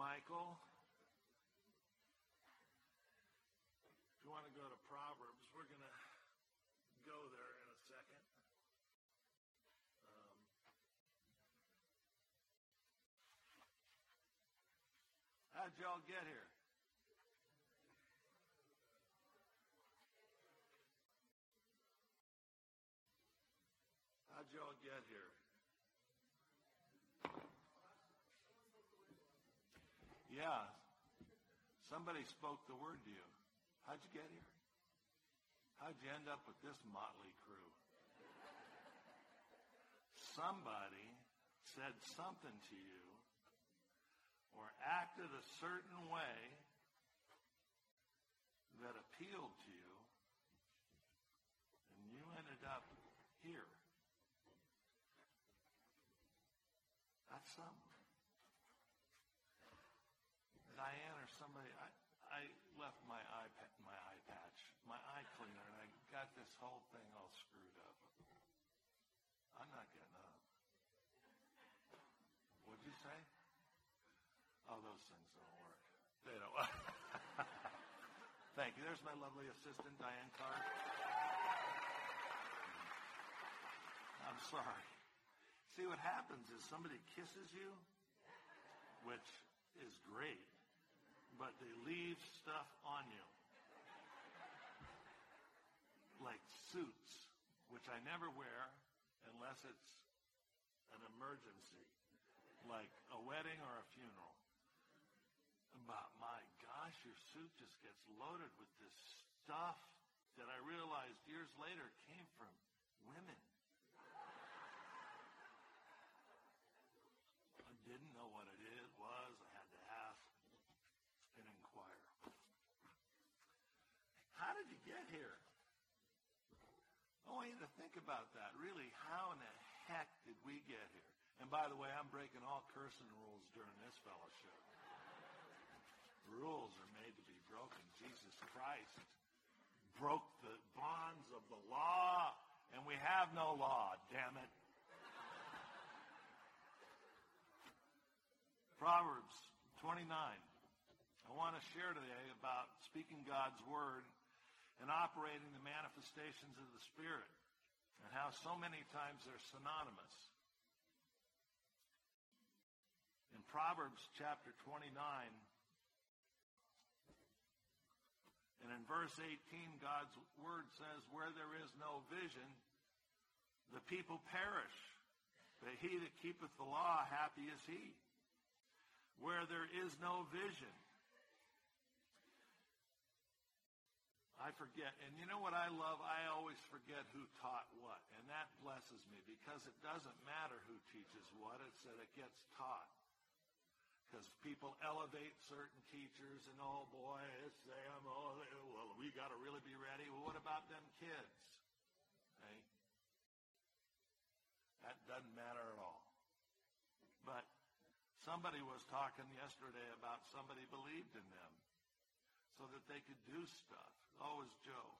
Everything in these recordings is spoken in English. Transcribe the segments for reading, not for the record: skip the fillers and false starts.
Michael. If you want to go to Proverbs, we're going to go there in a second. How'd y'all get here? How'd y'all get here? Yeah. Somebody spoke the word to you. How'd you get here? How'd you end up with this motley crew? Somebody said something to you or acted a certain way that appealed to you, and you ended up here. That's something. Diane or somebody, I left my eye patch, my eye cleaner, and I got this whole thing all screwed up. I'm not getting up. What'd you say? Oh, those things don't work. They don't. Thank you. There's my lovely assistant, Diane Carr. I'm sorry. See, what happens is somebody kisses you, which is great, but they leave stuff on you. Like suits, which I never wear unless it's an emergency, like a wedding or a funeral. But my gosh, your suit just gets loaded with this stuff that I realized years later came from women. I didn't know what it was. I had to ask and inquire. How did you get here? I want you to think about that. Really, how in the heck did we get here? And by the way, I'm breaking all cursing rules during this fellowship. Rules are made to be broken. Jesus Christ broke the bonds of the law, and we have no law, damn it. Proverbs 29. I want to share today about speaking God's word and operating the manifestations of the Spirit, and how so many times they're synonymous. In Proverbs chapter 29, and in verse 18, God's word says, where there is no vision, the people perish. But he that keepeth the law, happy is he. Where there is no vision. I forget. And you know what I love? I always forget who taught what. And that blesses me, because it doesn't matter who teaches what. It's that it gets taught. Because people elevate certain teachers, and oh boy, it's them. Oh, well, we got to really be ready. Well, what about them kids? Hey? That doesn't matter at all. But somebody was talking yesterday about somebody believed in them so that they could do stuff. Oh, it was Joe.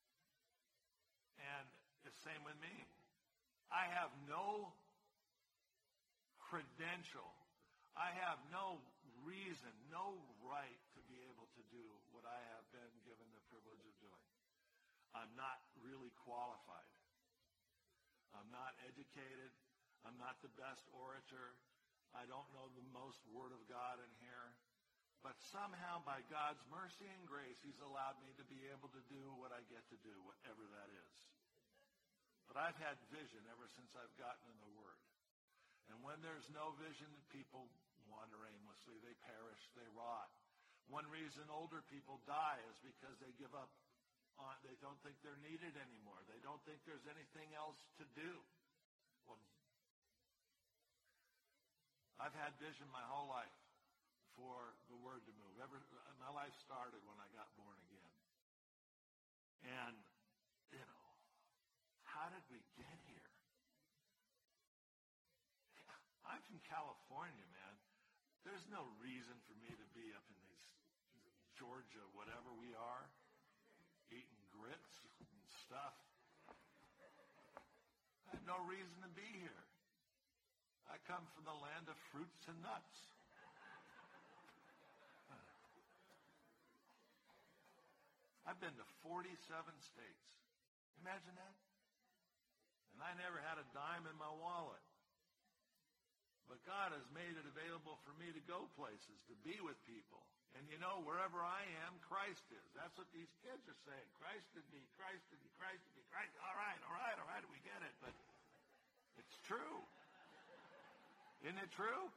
And the same with me. I have no credential. I have no reason, no right to be able to do what I have been given the privilege of doing. I'm not really qualified. I'm not educated. I'm not the best orator. I don't know the most word of God in here. But somehow, by God's mercy and grace, he's allowed me to be able to do what I get to do, whatever that is. But I've had vision ever since I've gotten in the Word. And when there's no vision, people wander aimlessly. They perish. They rot. One reason older people die is because they give up on, they don't think they're needed anymore. They don't think there's anything else to do. Well, I've had vision my whole life for the Word to move. My life started when I got born again. And, you know, how did we get here? I'm from California, man. There's no reason for me to be up in this Georgia, whatever we are, eating grits and stuff. I have no reason to be here. I come from the land of fruits and nuts. I've been to 47 states. Imagine that. And I never had a dime in my wallet. But God has made it available for me to go places, to be with people. And you know, wherever I am, Christ is. That's what these kids are saying. Christ in me, Christ in me, Christ in me, Christ. All right, we get it. But it's true. Isn't it true?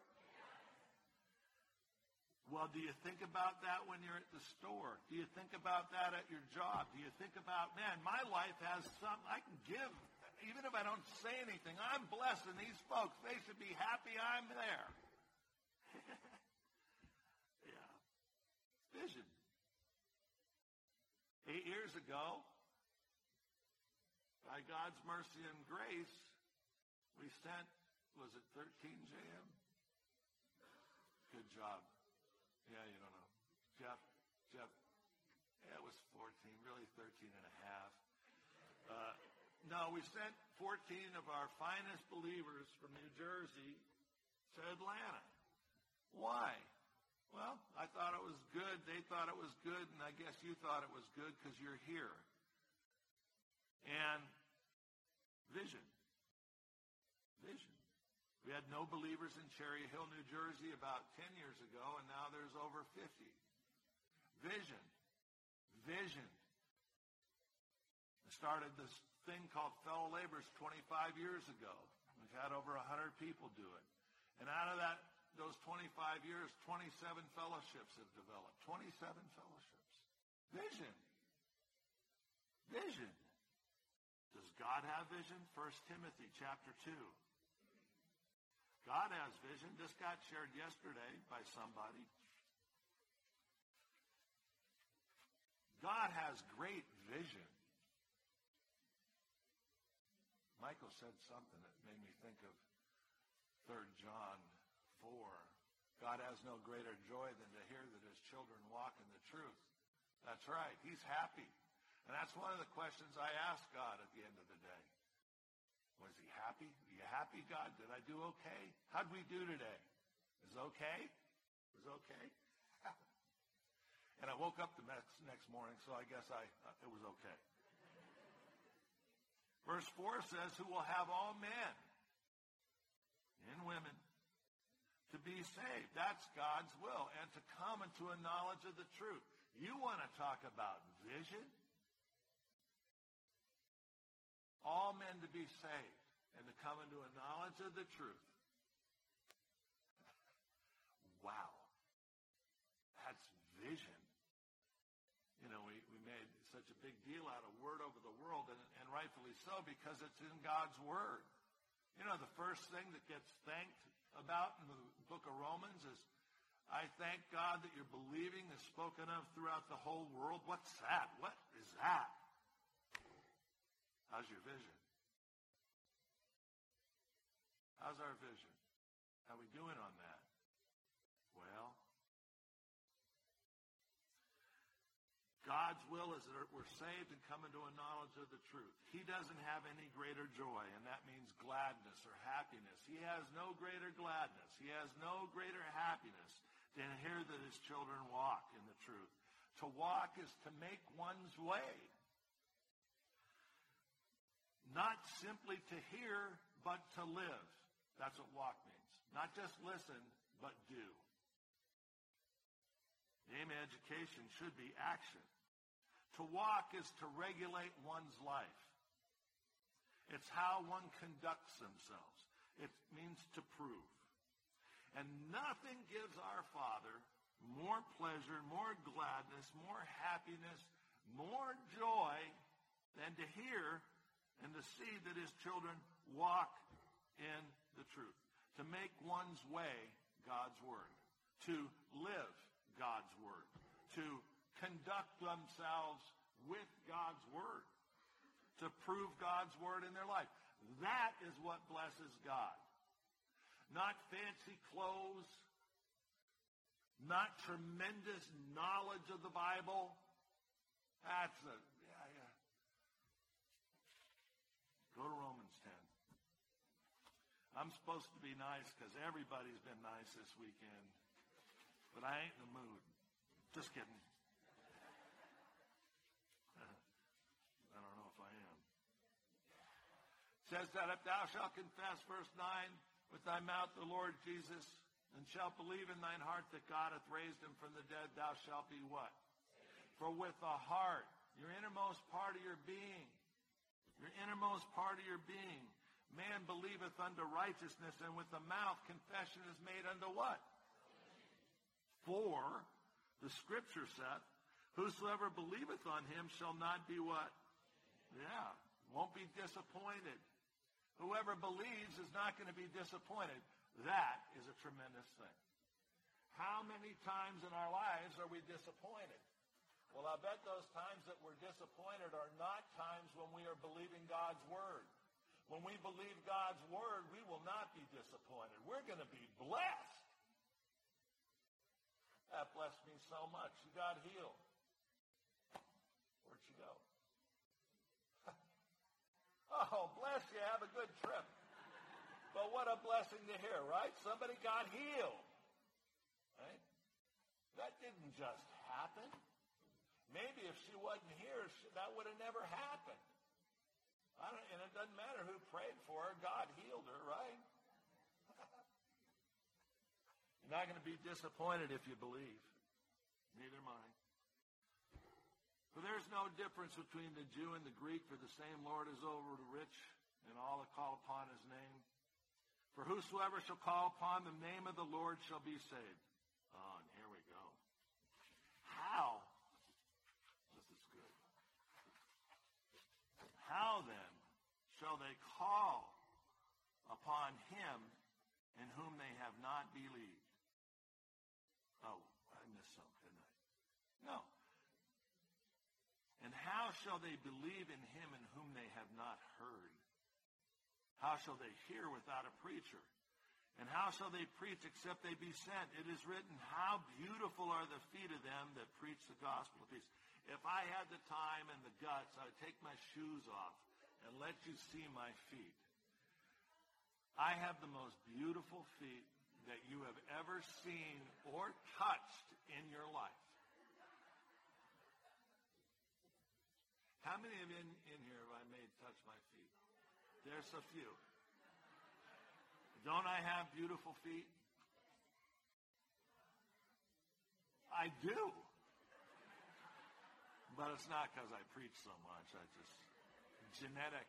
Well, do you think about that when you're at the store? Do you think about that at your job? Do you think about, man, my life has something I can give. Even if I don't say anything, I'm blessing these folks. They should be happy I'm there. Yeah. Vision. 8 years ago, by God's mercy and grace, we sent, was it 13 JM? Good job. Yeah, you don't know. Jeff, yeah, it was 14, really 13 and a half. No, we sent 14 of our finest believers from New Jersey to Atlanta. Why? Well, I thought it was good. They thought it was good, and I guess you thought it was good because you're here. And vision. We had no believers in Cherry Hill, New Jersey about 10 years ago, and now there's over 50. Vision. I started this thing called Fellow Laborers 25 years ago. We've had over 100 people do it. And out of those 25 years, 27 fellowships have developed. 27 fellowships. Vision. Does God have vision? 1 Timothy chapter 2. God has vision. This got shared yesterday by somebody. God has great vision. Michael said something that made me think of 3 John 4. God has no greater joy than to hear that his children walk in the truth. That's right. He's happy. And that's one of the questions I ask God at the end of the day. Was he happy? Are you happy, God? Did I do okay? How'd we do today? Is it okay? Was it okay? And I woke up the next morning, so I guess it was okay. Verse 4 says, who will have all men and women to be saved. That's God's will. And to come into a knowledge of the truth. You want to talk about vision? All men to be saved and to come into a knowledge of the truth. Wow. That's vision. You know, we made such a big deal out of Word over the world, and rightfully so, because it's in God's Word. You know, the first thing that gets thanked about in the book of Romans is, I thank God that your believing is spoken of throughout the whole world. What's that? What is that? How's your vision? How's our vision? How are we doing on that? Well, God's will is that we're saved and come into a knowledge of the truth. He doesn't have any greater joy, and that means gladness or happiness. He has no greater gladness. He has no greater happiness than to hear that his children walk in the truth. To walk is to make one's way. Not simply to hear, but to live. That's what walk means. Not just listen, but do. The aim of education should be action. To walk is to regulate one's life. It's how one conducts themselves. It means to prove. And nothing gives our Father more pleasure, more gladness, more happiness, more joy than to hear and to see that his children walk in the truth. To make one's way God's Word. To live God's Word. To conduct themselves with God's Word. To prove God's Word in their life. That is what blesses God. Not fancy clothes. Not tremendous knowledge of the Bible. That's a, yeah. Go to Romans 10. I'm supposed to be nice because everybody's been nice this weekend. But I ain't in the mood. Just kidding. says that if thou shalt confess, verse 9, with thy mouth the Lord Jesus, and shalt believe in thine heart that God hath raised him from the dead, thou shalt be what? For with the heart, your innermost part of your being, man believeth unto righteousness, and with the mouth confession is made unto what? For the scripture saith, whosoever believeth on him shall not be what? Yeah, won't be disappointed. Whoever believes is not going to be disappointed. That is a tremendous thing. How many times in our lives are we disappointed? Well, I bet those times that we're disappointed are not times when we are believing God's word. When we believe God's word, we will not be disappointed. We're going to be blessed. That blessed me so much. You got healed. Where'd you go? Oh, bless you. Have a good trip. But what a blessing to hear, right? Somebody got healed. Right? That didn't just happen. Maybe if she wasn't here, that would have never happened. And it doesn't matter who prayed for her. God healed her, right? You're not going to be disappointed if you believe. Neither am I. For there's no difference between the Jew and the Greek, for the same Lord is over the rich and all that call upon his name. For whosoever shall call upon the name of the Lord shall be saved. Oh, and here we go. How? This is good. How then shall they call upon him in whom they have not believed? Oh, I missed something, didn't I? No. And how shall they believe in him in whom they have not heard? How shall they hear without a preacher? And how shall they preach except they be sent? It is written, how beautiful are the feet of them that preach the gospel of peace. If I had the time and the guts, I would take my shoes off and let you see my feet. I have the most beautiful feet that you have ever seen or touched in your life. How many of you in here have I made touch my feet? There's a few. Don't I have beautiful feet? I do. But it's not because I preach so much. I just, genetic.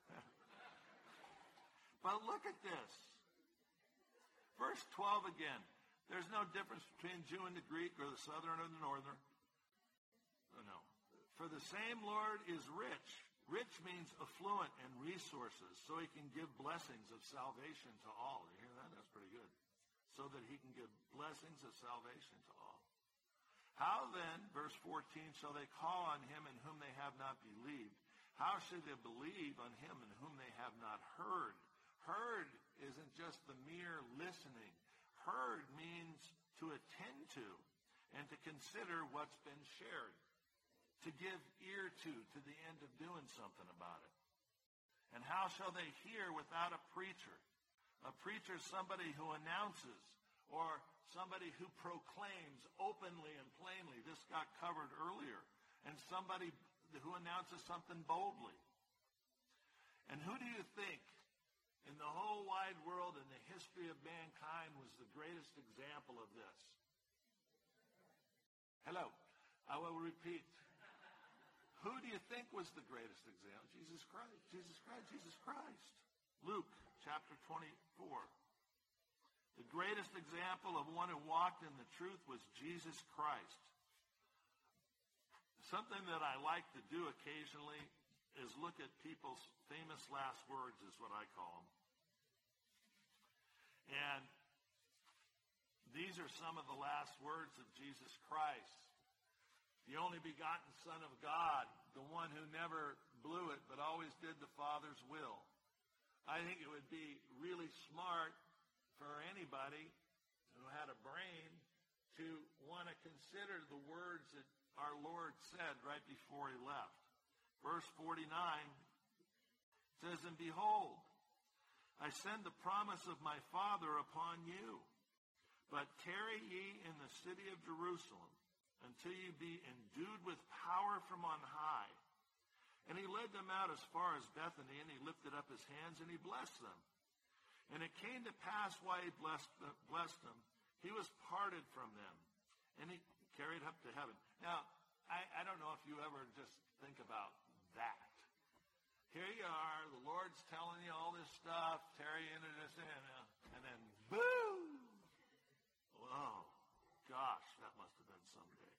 But look at this. Verse 12 again. There's no difference between Jew and the Greek or the southern or the northern. No. For the same Lord is rich. Rich means affluent and resources, so he can give blessings of salvation to all. You hear that? That's pretty good. So that he can give blessings of salvation to all. How then, verse 14, shall they call on him in whom they have not believed? How should they believe on him in whom they have not heard? Heard isn't just the mere listening. Heard means to attend to and to consider what's been shared. To give ear to the end of doing something about it. And how shall they hear without a preacher? A preacher is somebody who announces or somebody who proclaims openly and plainly. This got covered earlier. And somebody who announces something boldly. And who do you think in the whole wide world in the history of mankind was the greatest example of this? Hello. I will repeat. Who do you think was the greatest example? Jesus Christ. Jesus Christ. Jesus Christ. Luke chapter 24. The greatest example of one who walked in the truth was Jesus Christ. Something that I like to do occasionally is look at people's famous last words, is what I call them. And these are some of the last words of Jesus Christ. The only begotten Son of God, the one who never blew it but always did the Father's will. I think it would be really smart for anybody who had a brain to want to consider the words that our Lord said right before he left. Verse 49 says, and behold, I send the promise of my Father upon you, but tarry ye in the city of Jerusalem, until you be endued with power from on high. And he led them out as far as Bethany, and he lifted up his hands, and he blessed them. And it came to pass while he blessed them, he was parted from them, and he carried up to heaven. Now, I don't know if you ever just think about that. Here you are, the Lord's telling you all this stuff, tarry into this, and then boom! Oh, gosh, that must have been some day.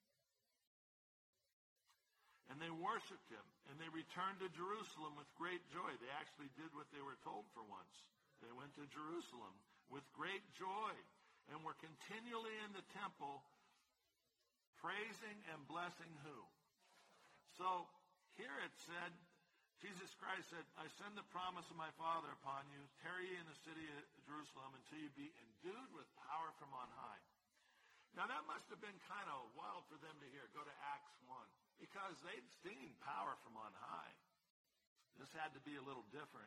And they worshiped him, and they returned to Jerusalem with great joy. They actually did what they were told for once. They went to Jerusalem with great joy and were continually in the temple praising and blessing who? So here it said, Jesus Christ said, I send the promise of my Father upon you. Tarry ye in the city of Jerusalem until you be endued with power from on high. Now that must have been kind of wild for them to hear. Go to Acts 1. Because they'd seen power from on high. This had to be a little different.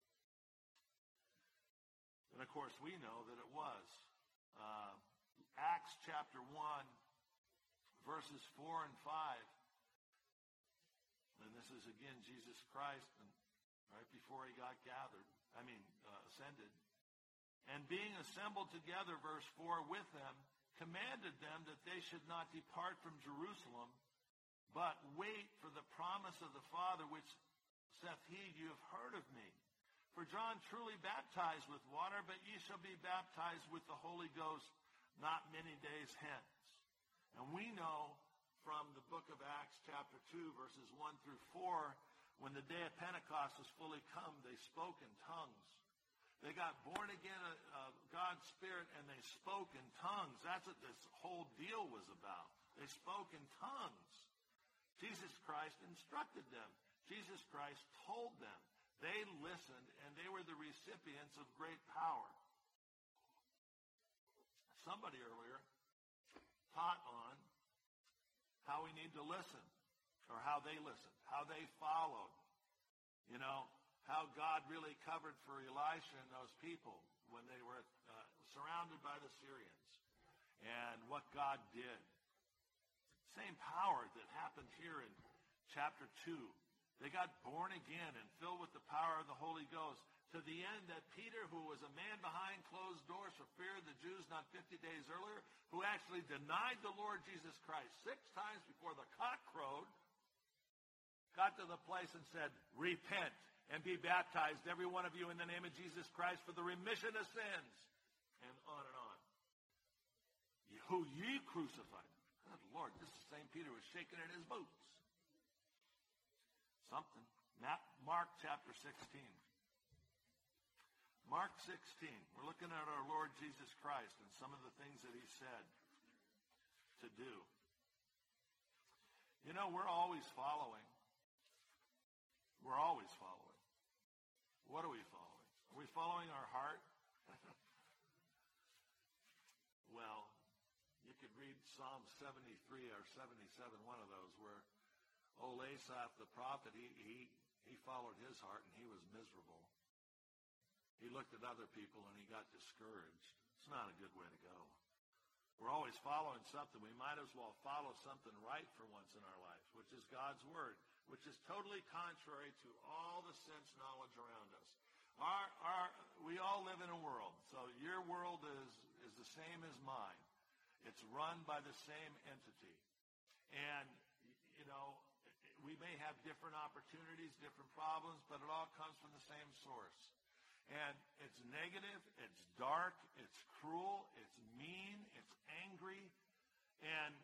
And of course we know that it was. Acts chapter 1, verses 4 and 5. And this is again Jesus Christ, and right before he got ascended. And being assembled together, verse 4, with them, commanded them that they should not depart from Jerusalem, but wait for the promise of the Father, which saith he, you have heard of me. For John truly baptized with water, but ye shall be baptized with the Holy Ghost not many days hence. And we know from the book of Acts chapter 2, verses 1 through 4, when the day of Pentecost was fully come, they spoke in tongues. They got born again of God's Spirit, and they spoke in tongues. That's what this whole deal was about. They spoke in tongues. Jesus Christ instructed them. Jesus Christ told them. They listened, and they were the recipients of great power. Somebody earlier taught on how we need to listen, or how they listened, how they followed. You know, how God really covered for Elisha and those people when they were surrounded by the Syrians, and what God did. Same power that happened here in chapter 2. They got born again and filled with the power of the Holy Ghost, to the end that Peter, who was a man behind closed doors for fear of the Jews not 50 days earlier, who actually denied the Lord Jesus Christ 6 times before the cock crowed, got to the place and said, repent and be baptized, every one of you, in the name of Jesus Christ for the remission of sins. And on and on. Who ye crucified. Good Lord, this is the same Peter was shaking in his boots. Something. Mark chapter 16. Mark 16. We're looking at our Lord Jesus Christ and some of the things that he said to do. You know, we're always following. We're always following. What are we following? Are we following our heart? Well, you could read Psalm 73 or 77, one of those, where old Asaph the prophet, he followed his heart and he was miserable. He looked at other people and he got discouraged. It's not a good way to go. We're always following something. We might as well follow something right for once in our lives, which is God's Word, which is totally contrary to all the sense knowledge around us. We all live in a world, so your world is the same as mine. It's run by the same entity. And, you know, we may have different opportunities, different problems, but it all comes from the same source. And it's negative, it's dark, it's cruel, it's mean, it's angry, and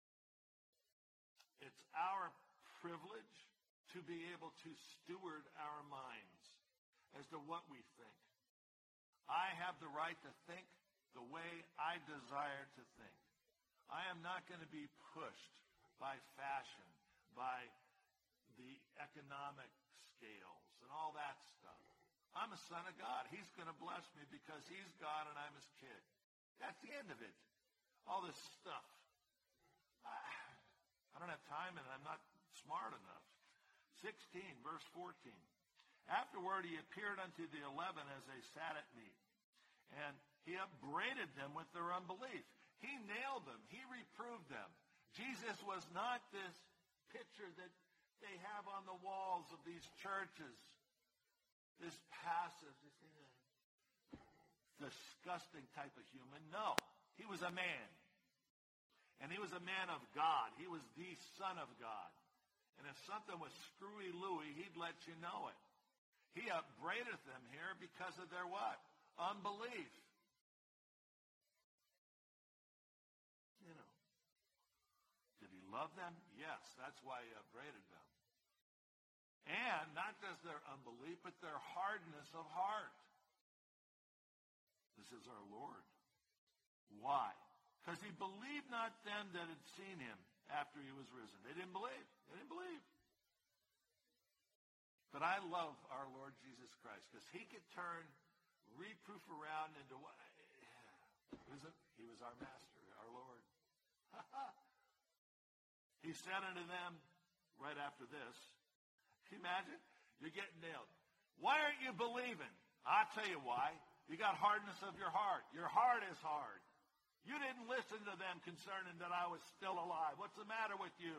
it's our privilege to be able to steward our minds as to what we think. I have the right to think the way I desire to think. I am not going to be pushed by fashion, by the economic scales and all that stuff. I'm a son of God. He's going to bless me because he's God and I'm his kid. That's the end of it. All this stuff. I don't have time and I'm not smart enough. 16, verse 14. Afterward he appeared unto the 11 as they sat at meat, and he upbraided them with their unbelief. He nailed them. He reproved them. Jesus was not this picture that they have on the walls of these churches. This passive, disgusting type of human. No, he was a man. And he was a man of God. He was the Son of God. And if something was screwy-looey, he'd let you know it. He upbraideth them here because of their what? Unbelief. You know. Did he love them? Yes, that's why he upbraided them. And not just their unbelief, but their hardness of heart. This is our Lord. Why? Because he believed not them that had seen him after he was risen. They didn't believe. They didn't believe. But I love our Lord Jesus Christ because he could turn reproof around into what? He was our master, our Lord. He said unto them right after this, can you imagine? You're getting nailed. Why aren't you believing? I'll tell you why. You got hardness of your heart. Your heart is hard. You didn't listen to them concerning that I was still alive. What's the matter with you?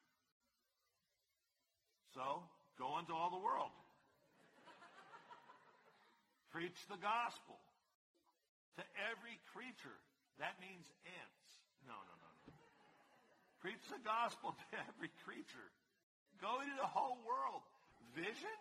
So, go into all the world. Preach the gospel to every creature. That means ants. No. Preach the gospel to every creature. Go into the whole world. Vision?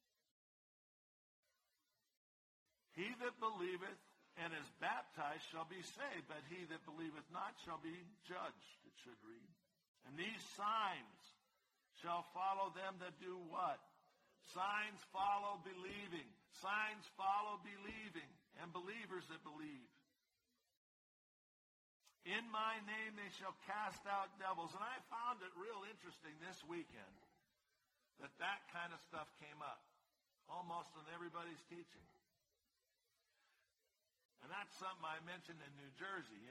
He that believeth and is baptized shall be saved, but he that believeth not shall be judged, it should read. And these signs shall follow them that do what? Signs follow believing. Signs follow believing, and believers that believe. In my name they shall cast out devils. And I found it real interesting this weekend that kind of stuff came up almost in everybody's teaching. And that's something I mentioned in New Jersey.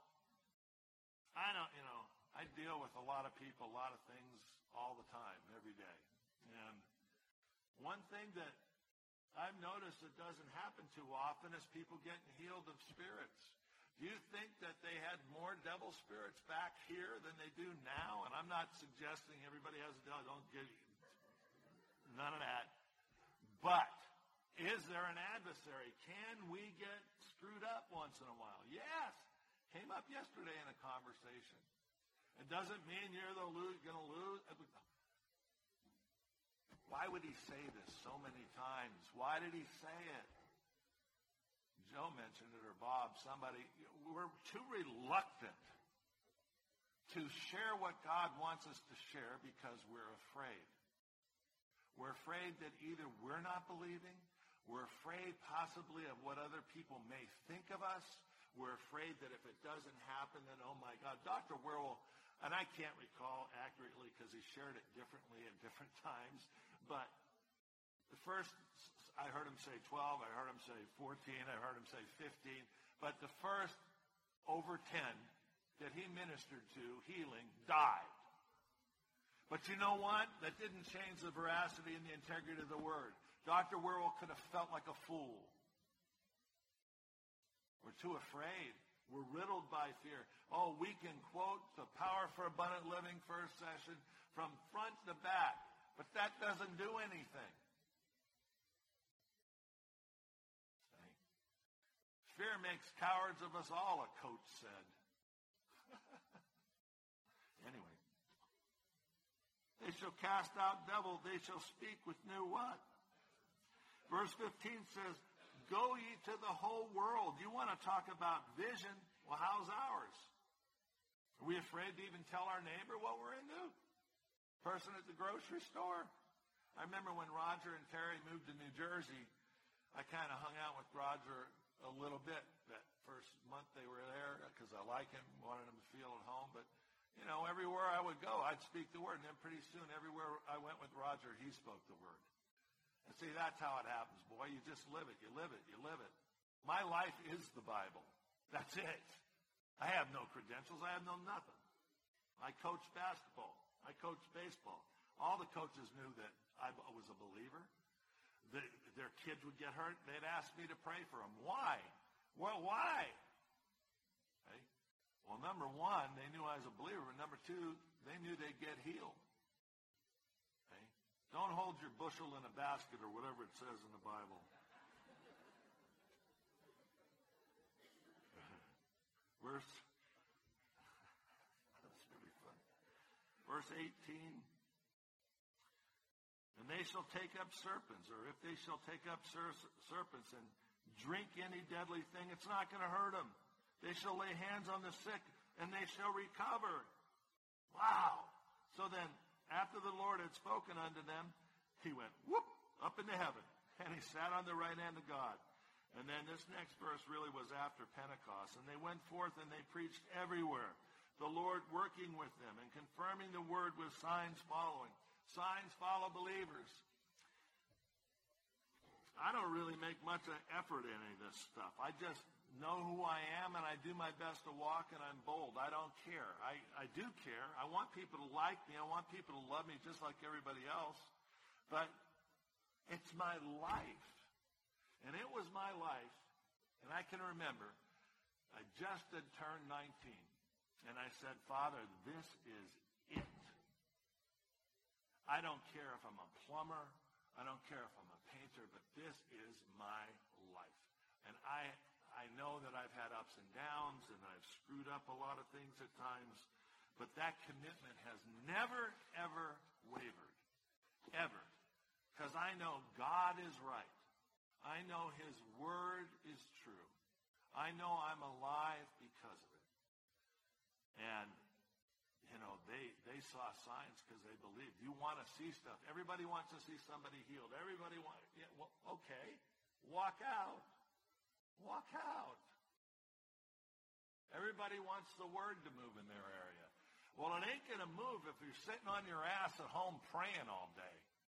I deal with a lot of people, a lot of things all the time, every day. And one thing that I've noticed that doesn't happen too often is people getting healed of spirits. Do you think that they had more devil spirits back here than they do now? And I'm not suggesting everybody has a devil. Don't get none of that. But is there an adversary? Can we get screwed up once in a while? Yes. Came up yesterday in a conversation. It doesn't mean you're going to lose. Why would he say this so many times? Why did he say it? Joe mentioned it, or Bob, somebody. We're too reluctant to share what God wants us to share because we're afraid. We're afraid that either we're not believing, we're afraid possibly of what other people may think of us. We're afraid that if it doesn't happen, then, oh my God, Dr. Werwell, and I can't recall accurately because he shared it differently at different times, but the first, I heard him say 12, I heard him say 14, I heard him say 15, but the first over 10 that he ministered to, healing, died. But you know what? That didn't change the veracity and the integrity of the word. Dr. Werwell could have felt like a fool. We're too afraid. We're riddled by fear. Oh, we can quote the Power for Abundant Living first session from front to back, but that doesn't do anything. See? Fear makes cowards of us all, a coach said. Anyway. They shall cast out devils. They shall speak with new what? Verse 15 says, go ye to the whole world. You want to talk about vision? Well, how's ours? Are we afraid to even tell our neighbor what we're into? Person at the grocery store? I remember when Roger and Terry moved to New Jersey, I kind of hung out with Roger a little bit that first month they were there because I like him, wanted him to feel at home. But, everywhere I would go, I'd speak the word. And then pretty soon, everywhere I went with Roger, he spoke the word. And see, that's how it happens, boy. You just live it. You live it. You live it. My life is the Bible. That's it. I have no credentials. I have no nothing. I coached basketball. I coached baseball. All the coaches knew that I was a believer. Their kids would get hurt. They'd ask me to pray for them. Why? Well, why? Okay. Well, number one, they knew I was a believer. But number two, they knew they'd get healed. Don't hold your bushel in a basket or whatever it says in the Bible. Verse, that's really fun. Verse 18. And they shall take up serpents, or if they shall take up serpents and drink any deadly thing, it's not going to hurt them. They shall lay hands on the sick, and they shall recover. Wow. So then, after the Lord had spoken unto them, he went, whoop, up into heaven. And he sat on the right hand of God. And then this next verse really was after Pentecost. And they went forth and they preached everywhere, the Lord working with them and confirming the word with signs following. Signs follow believers. I don't really make much effort in any of this stuff. I just know who I am, and I do my best to walk, and I'm bold. I don't care. I do care. I want people to like me. I want people to love me just like everybody else. But it's my life. And it was my life, and I can remember, I just had turned 19. And I said, Father, this is it. I don't care if I'm a plumber. I don't care if I'm a painter, but this is my life. And I know that I've had ups and downs, and I've screwed up a lot of things at times, but that commitment has never, ever wavered. Ever. Because I know God is right. I know his word is true. I know I'm alive because of it. And, you know, they saw signs because they believed. You want to see stuff. Everybody wants to see somebody healed. Everybody wants, yeah, well, okay, walk out. Walk out. Everybody wants the word to move in their area. Well, it ain't going to move if you're sitting on your ass at home praying all day.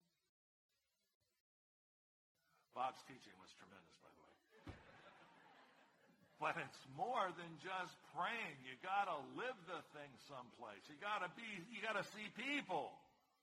Bob's teaching was tremendous, by the way. But it's more than just praying. You got to live the thing someplace. You got to see people.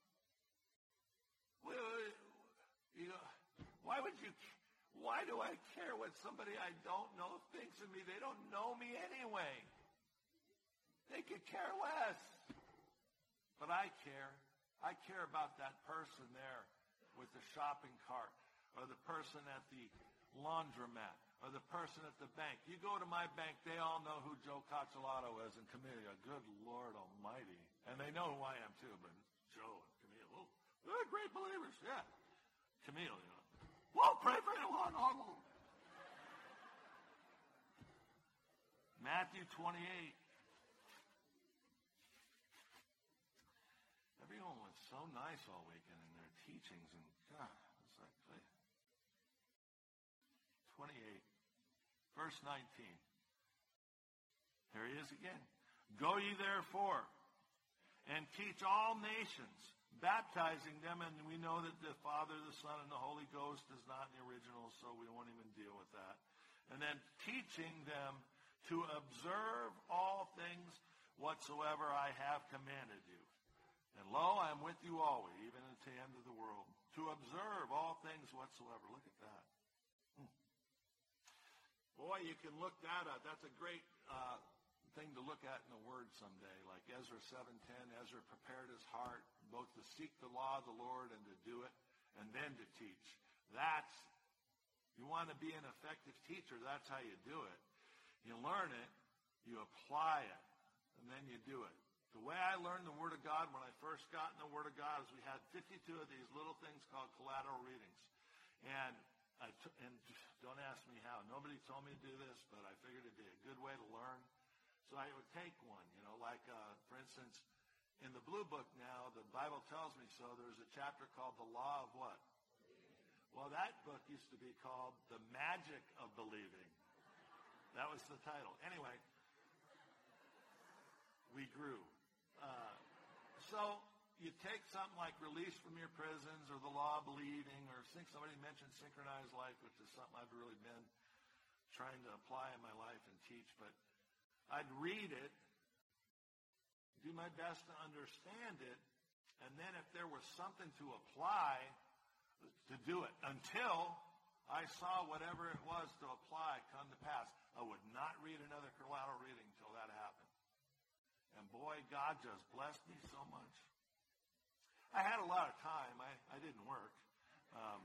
Why do I care what somebody I don't know thinks of me? They don't know me anyway. They could care less. But I care. I care about that person there with the shopping cart, or the person at the laundromat, or the person at the bank. You go to my bank, they all know who Joe Cacciolato is and Camille. Good Lord Almighty. And they know who I am too, but Joe and Camille, oh, they're great believers, yeah. Camille, you know. Whoa, pray for you. Matthew 28. Everyone was so nice all weekend in their teachings, and God, it's like 28, verse 19. Here he is again. Go ye therefore, and teach all nations, baptizing them, and we know that the Father, the Son, and the Holy Ghost is not in the original, so we won't even deal with that. And then teaching them to observe all things whatsoever I have commanded you. And lo, I am with you always, even unto the end of the world, to observe all things whatsoever. Look at that. Boy, you can look that up. That's a great thing to look at in the Word someday. Like Ezra 7:10, Ezra prepared his heart both to seek the law of the Lord and to do it, and then to teach. You want to be an effective teacher, that's how you do it. You learn it, you apply it, and then you do it. The way I learned the Word of God when I first got in the Word of God is we had 52 of these little things called collateral readings. And don't ask me how. Nobody told me to do this, but I figured it'd be a good way to learn. So I would take one, like, for instance, in the Blue Book now, the Bible tells me so, there's a chapter called The Law of what? Well, that book used to be called The Magic of Believing. That was the title. Anyway, we grew. So you take something like Release from Your Prisons or The Law of Believing, or I think somebody mentioned Synchronized Life, which is something I've really been trying to apply in my life and teach. But I'd read it, do my best to understand it, and then if there was something to apply, to do it, until I saw whatever it was to apply come to pass. I would not read another collateral reading until that happened. And boy, God just blessed me so much. I had a lot of time. I didn't work. Um,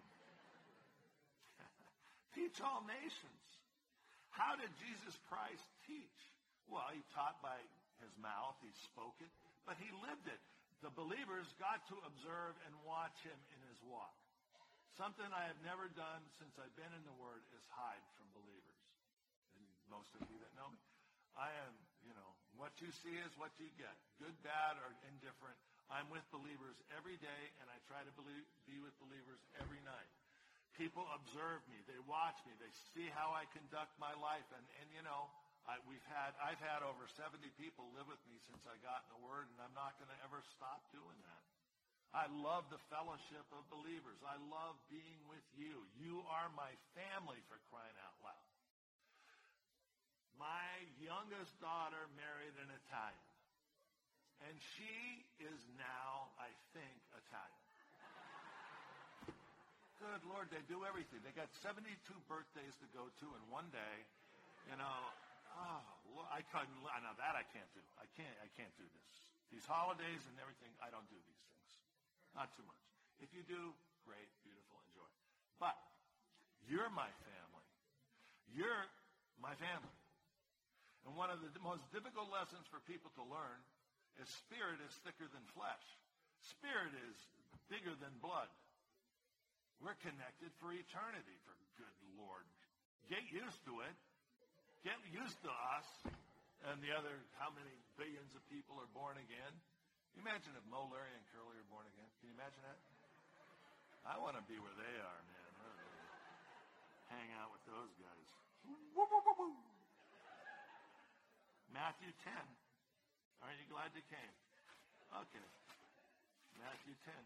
Teach all nations. How did Jesus Christ teach? Well, he taught by his mouth. He spoke it, but he lived it. The believers got to observe and watch him in his walk. Something I have never done since I've been in the Word is hide from believers. And most of you that know me, I am, what you see is what you get. Good, bad, or indifferent. I'm with believers every day, and I try to be with believers every night. People observe me. They watch me. They see how I conduct my life. And I've had over 70 people live with me since I got in the Word, and I'm not going to ever stop doing that. I love the fellowship of believers. I love being with you. You are my family, for crying out loud. My youngest daughter married an Italian, and she is now, I think, Italian. Good Lord, they do everything. They got 72 birthdays to go to in one day. I couldn't. Now that I can't do. I can't do this. These holidays and everything, I don't do these things. Not too much. If you do, great, beautiful, enjoy. But you're my family. You're my family. And one of the most difficult lessons for people to learn is spirit is thicker than flesh. Spirit is bigger than blood. We're connected for eternity, for good Lord. Get used to it. Get used to us and the other, how many billions of people are born again. Can you imagine if Mo, Larry, and Curly are born again? Can you imagine that? I want to be where they are, man. I want to hang out with those guys. Woo, woo, woo, woo. Matthew 10. Aren't you glad you came? Okay. Matthew 10.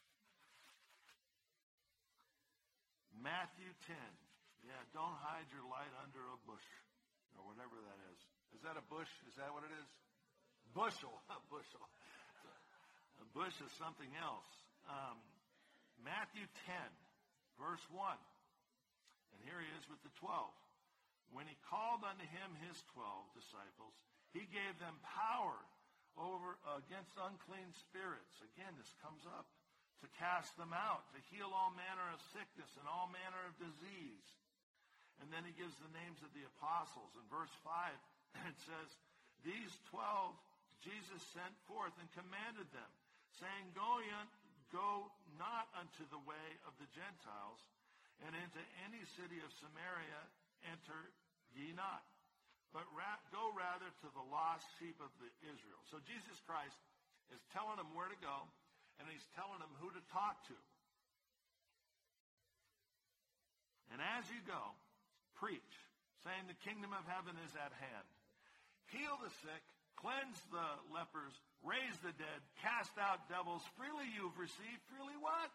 Matthew 10. Yeah, don't hide your light under a bush or whatever that is. Is that a bush? Is that what it is? Bushel. A bushel. A bush is something else. Matthew 10, verse 1. And here he is with the 12. When he called unto him his 12 disciples, he gave them power against unclean spirits. Again, this comes up. To cast them out, to heal all manner of sickness and all manner of disease. And then he gives the names of the apostles. In verse 5, it says, these 12 Jesus sent forth and commanded them, saying, Go not unto the way of the Gentiles, and into any city of Samaria enter ye not, but go rather to the lost sheep of Israel. So Jesus Christ is telling them where to go, and he's telling them who to talk to. And as you go, preach, saying the kingdom of heaven is at hand. Heal the sick, cleanse the lepers, raise the dead, cast out devils. Freely you've received, freely what?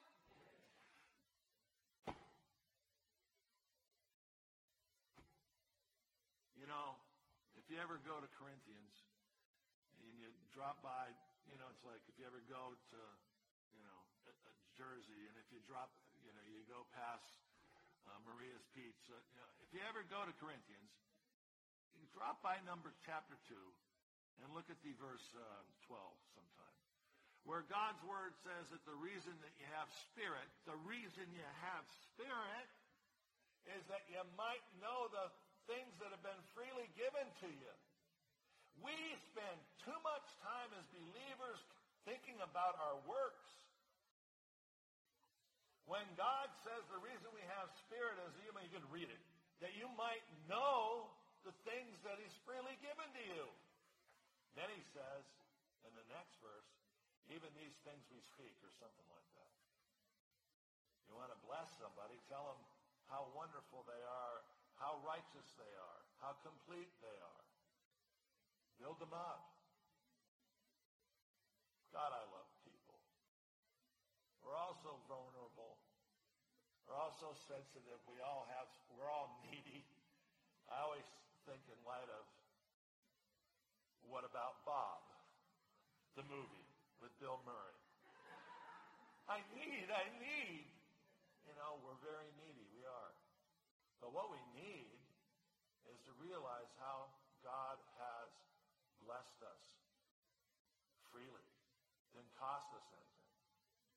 If you ever go to Corinthians and you drop by, it's like if you ever go to Jersey, and if you you go past Maria's Pizza. If you ever go to Corinthians, you drop by chapter 2 and look at the verse 12 sometime, where God's word says that the reason that you have spirit is that you might know the things that have been freely given to you. We spend too much time as believers thinking about our works. When God says the reason we have spirit is, you can read it, that you might know the things that he's freely given to you. Then he says, in the next verse, even these things we speak, or something like that. You want to bless somebody, tell them how wonderful they are, how righteous they are, how complete they are. Build them up. God, I love people. We're also vulnerable. We're also sensitive. We're all needy. I always think in light of What About Bob, the movie with Bill Murray. I need. We're very needy. We are. But what we need is to realize how God has blessed us freely. Didn't cost us anything.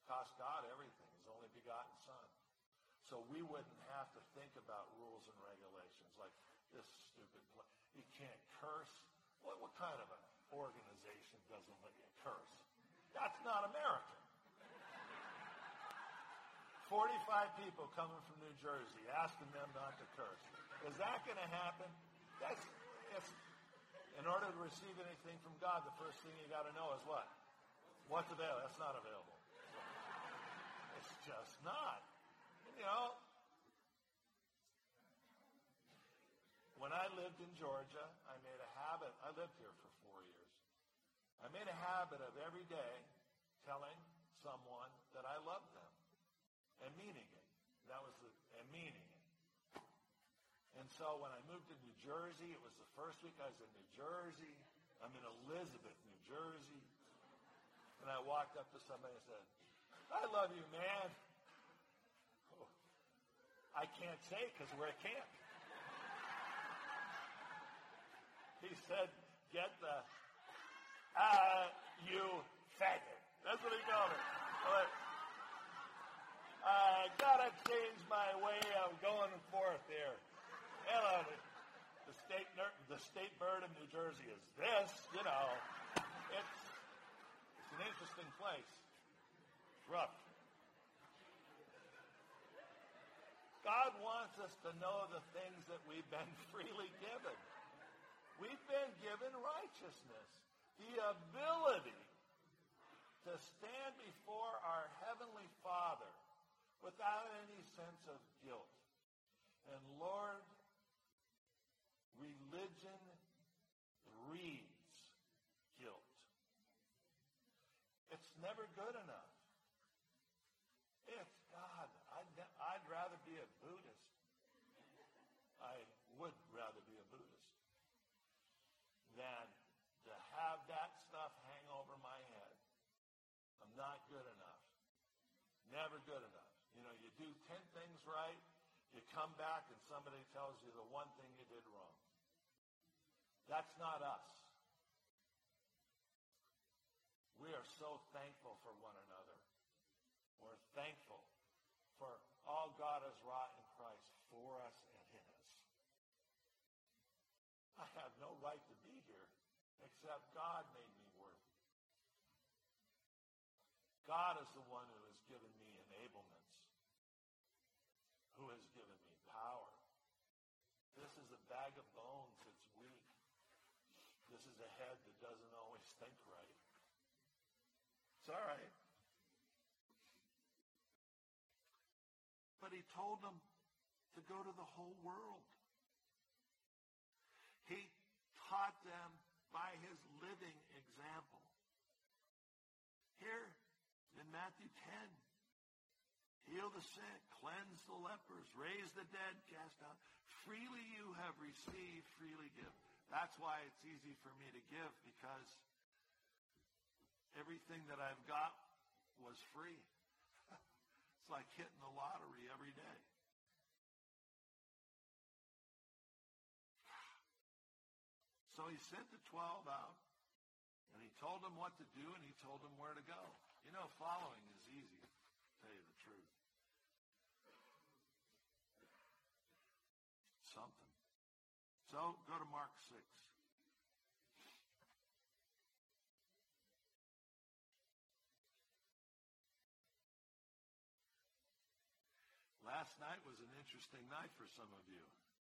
Cost God everything, his only begotten Son. So we wouldn't have to think about rules and regulations like this stupid place. You can't curse. What kind of an organization doesn't let you curse? That's not American. 45 people coming from New Jersey asking them not to curse. Is that going to happen? In order to receive anything from God, the first thing you got to know is what? What's available? That's not available. It's just not. When I lived in Georgia, I made a habit. I lived here for 4 years. I made a habit of every day telling someone that I loved them and meaning it. And meaning it. And so when I moved to New Jersey, it was the first week I was in New Jersey. I'm in Elizabeth, New Jersey. And I walked up to somebody and said, I love you, man. Oh, I can't say it because we're at camp. He said, get the, you faggot. That's what he called it. I gotta change my way of going forth here. Hello, the state bird of New Jersey is this, It's an interesting place. It's rough. God wants us to know the things that we've been freely given. We've been given righteousness, the ability to stand before our Heavenly Father without any sense of guilt. And Lord, religion breeds guilt. It's never good enough. It's God. I'd rather be a Buddhist. I would rather be a Buddhist than to have that stuff hang over my head. I'm not good enough. Never good enough. You do 10 things right, you come back and somebody tells you the one thing you did wrong. That's not us. We are so thankful for one another. We're thankful for all God has wrought in Christ for us and in us. I have no right to be here except God made me worthy. God is the one who has given me enablements, who has given me power. This is a bag of bones that's weak. This is a head that doesn't always think right. It's all right. But he told them to go to the whole world. He taught them by his living example. Here in Matthew 10, heal the sick, cleanse the lepers, raise the dead, cast out. Freely you have received, freely give. That's why it's easy for me to give, because everything that I've got was free. It's like hitting the lottery every day. So he sent the 12 out, and he told them what to do, and he told them where to go. Following is easy, to tell you the truth. Something. So, go to Mark 6. Last night was an interesting night for some of you.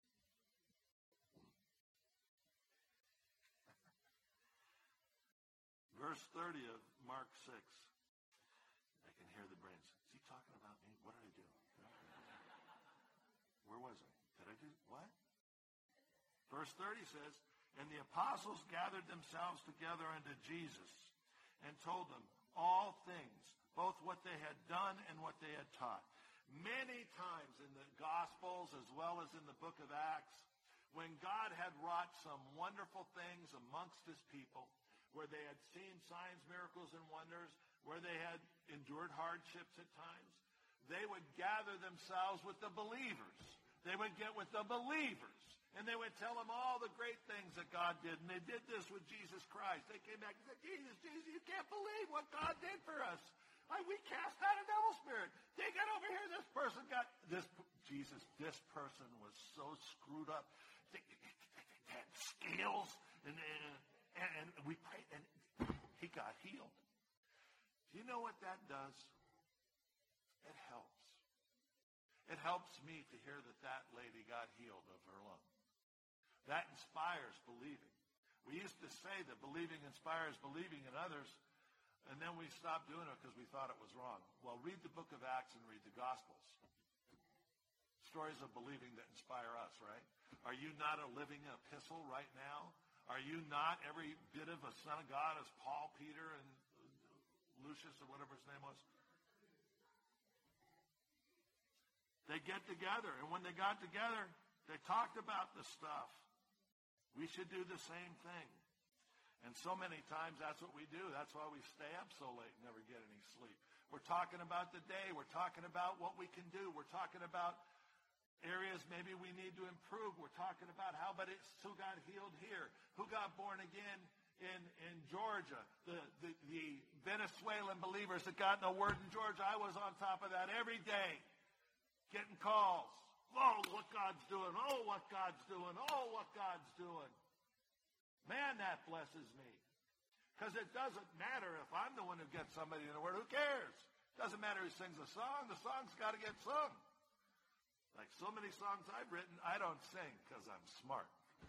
Verse 30 of Mark 6. I can hear the brains. Is he talking about me? What did I do? Where was I? Did I do what? Verse 30 says, and the apostles gathered themselves together unto Jesus and told them all things, both what they had done and what they had taught. Many times in the Gospels as well as in the book of Acts, when God had wrought some wonderful things amongst his people, where they had seen signs, miracles, and wonders, where they had endured hardships at times, they would gather themselves with the believers. They would get with the believers, and they would tell them all the great things that God did. And they did this with Jesus Christ. They came back and said, Jesus, you can't believe what God did for us. We cast out a devil spirit. They got over here. This person got this. Jesus, this person was so screwed up. They had scales, and we prayed, and he got healed. Do you know what that does? It helps. It helps me to hear that lady got healed of her lung. That inspires believing. We used to say that believing inspires believing in others, and then we stopped doing it because we thought it was wrong. Well, read the book of Acts and read the Gospels. Stories of believing that inspire us, right? Are you not a living epistle right now? Are you not every bit of a son of God as Paul, Peter, and Lucius, or whatever his name was? They get together, and when they got together, they talked about the stuff. We should do the same thing. And so many times that's what we do. That's why we stay up so late and never get any sleep. We're talking about the day. We're talking about what we can do. We're talking about areas maybe we need to improve. We're talking about who got healed here, who got born again in Georgia, the Venezuelan believers that got no word in Georgia. I was on top of that every day, getting calls. Oh, what God's doing. Oh, what God's doing. Oh, what God's doing. Man, that blesses me. Because it doesn't matter if I'm the one who gets somebody in the Word. Who cares? It doesn't matter who sings a song. The song's got to get sung. Like so many songs I've written, I don't sing because I'm smart.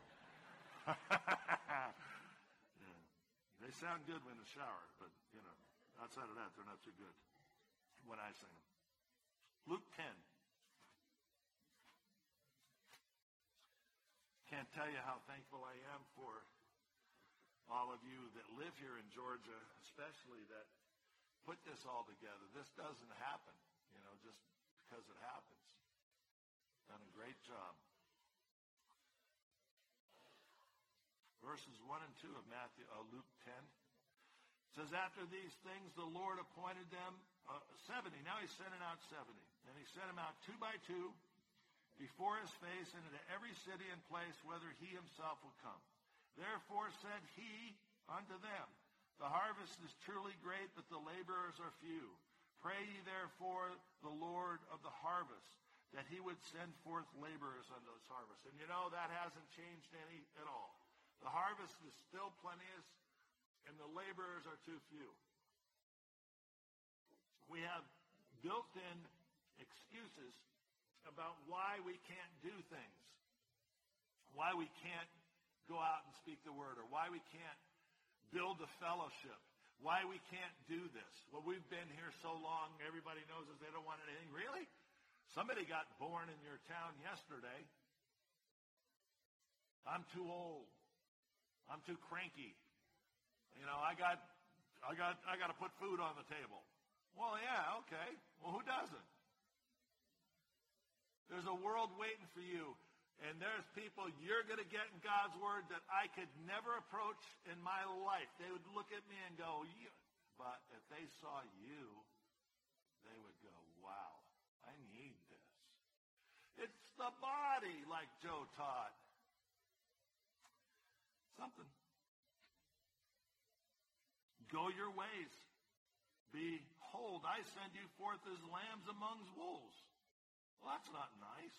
Yeah. They sound good when in the shower, but, outside of that, they're not too good when I sing them. Luke 10. Can't tell you how thankful I am for all of you that live here in Georgia, especially that put this all together. This doesn't happen, just because it happens. Done a great job. Verses 1 and 2 of Luke 10 says, after these things, the Lord appointed them 70. Now he's sending out 70. And he sent them out 2 by 2 before his face into every city and place whither he himself would come. Therefore said he unto them, the harvest is truly great, but the laborers are few. Pray ye therefore the Lord of the harvest, that he would send forth laborers unto this harvest. And that hasn't changed any at all. The harvest is still plenteous, and the laborers are too few. We have built-in excuses about why we can't do things, why we can't go out and speak the word, or why we can't build a fellowship, why we can't do this. Well, we've been here so long, everybody knows us, they don't want anything. Really? Somebody got born in your town yesterday. I'm too old. I'm too cranky. I got to put food on the table. Well, yeah, okay. Well, who doesn't? There's a world waiting for you, and there's people you're going to get in God's word that I could never approach in my life. They would look at me and go, but if they saw you, they would go, wow, I need this. It's the body, like Joe taught. Something. Go your ways. Behold, I send you forth as lambs amongst wolves. Well, that's not nice.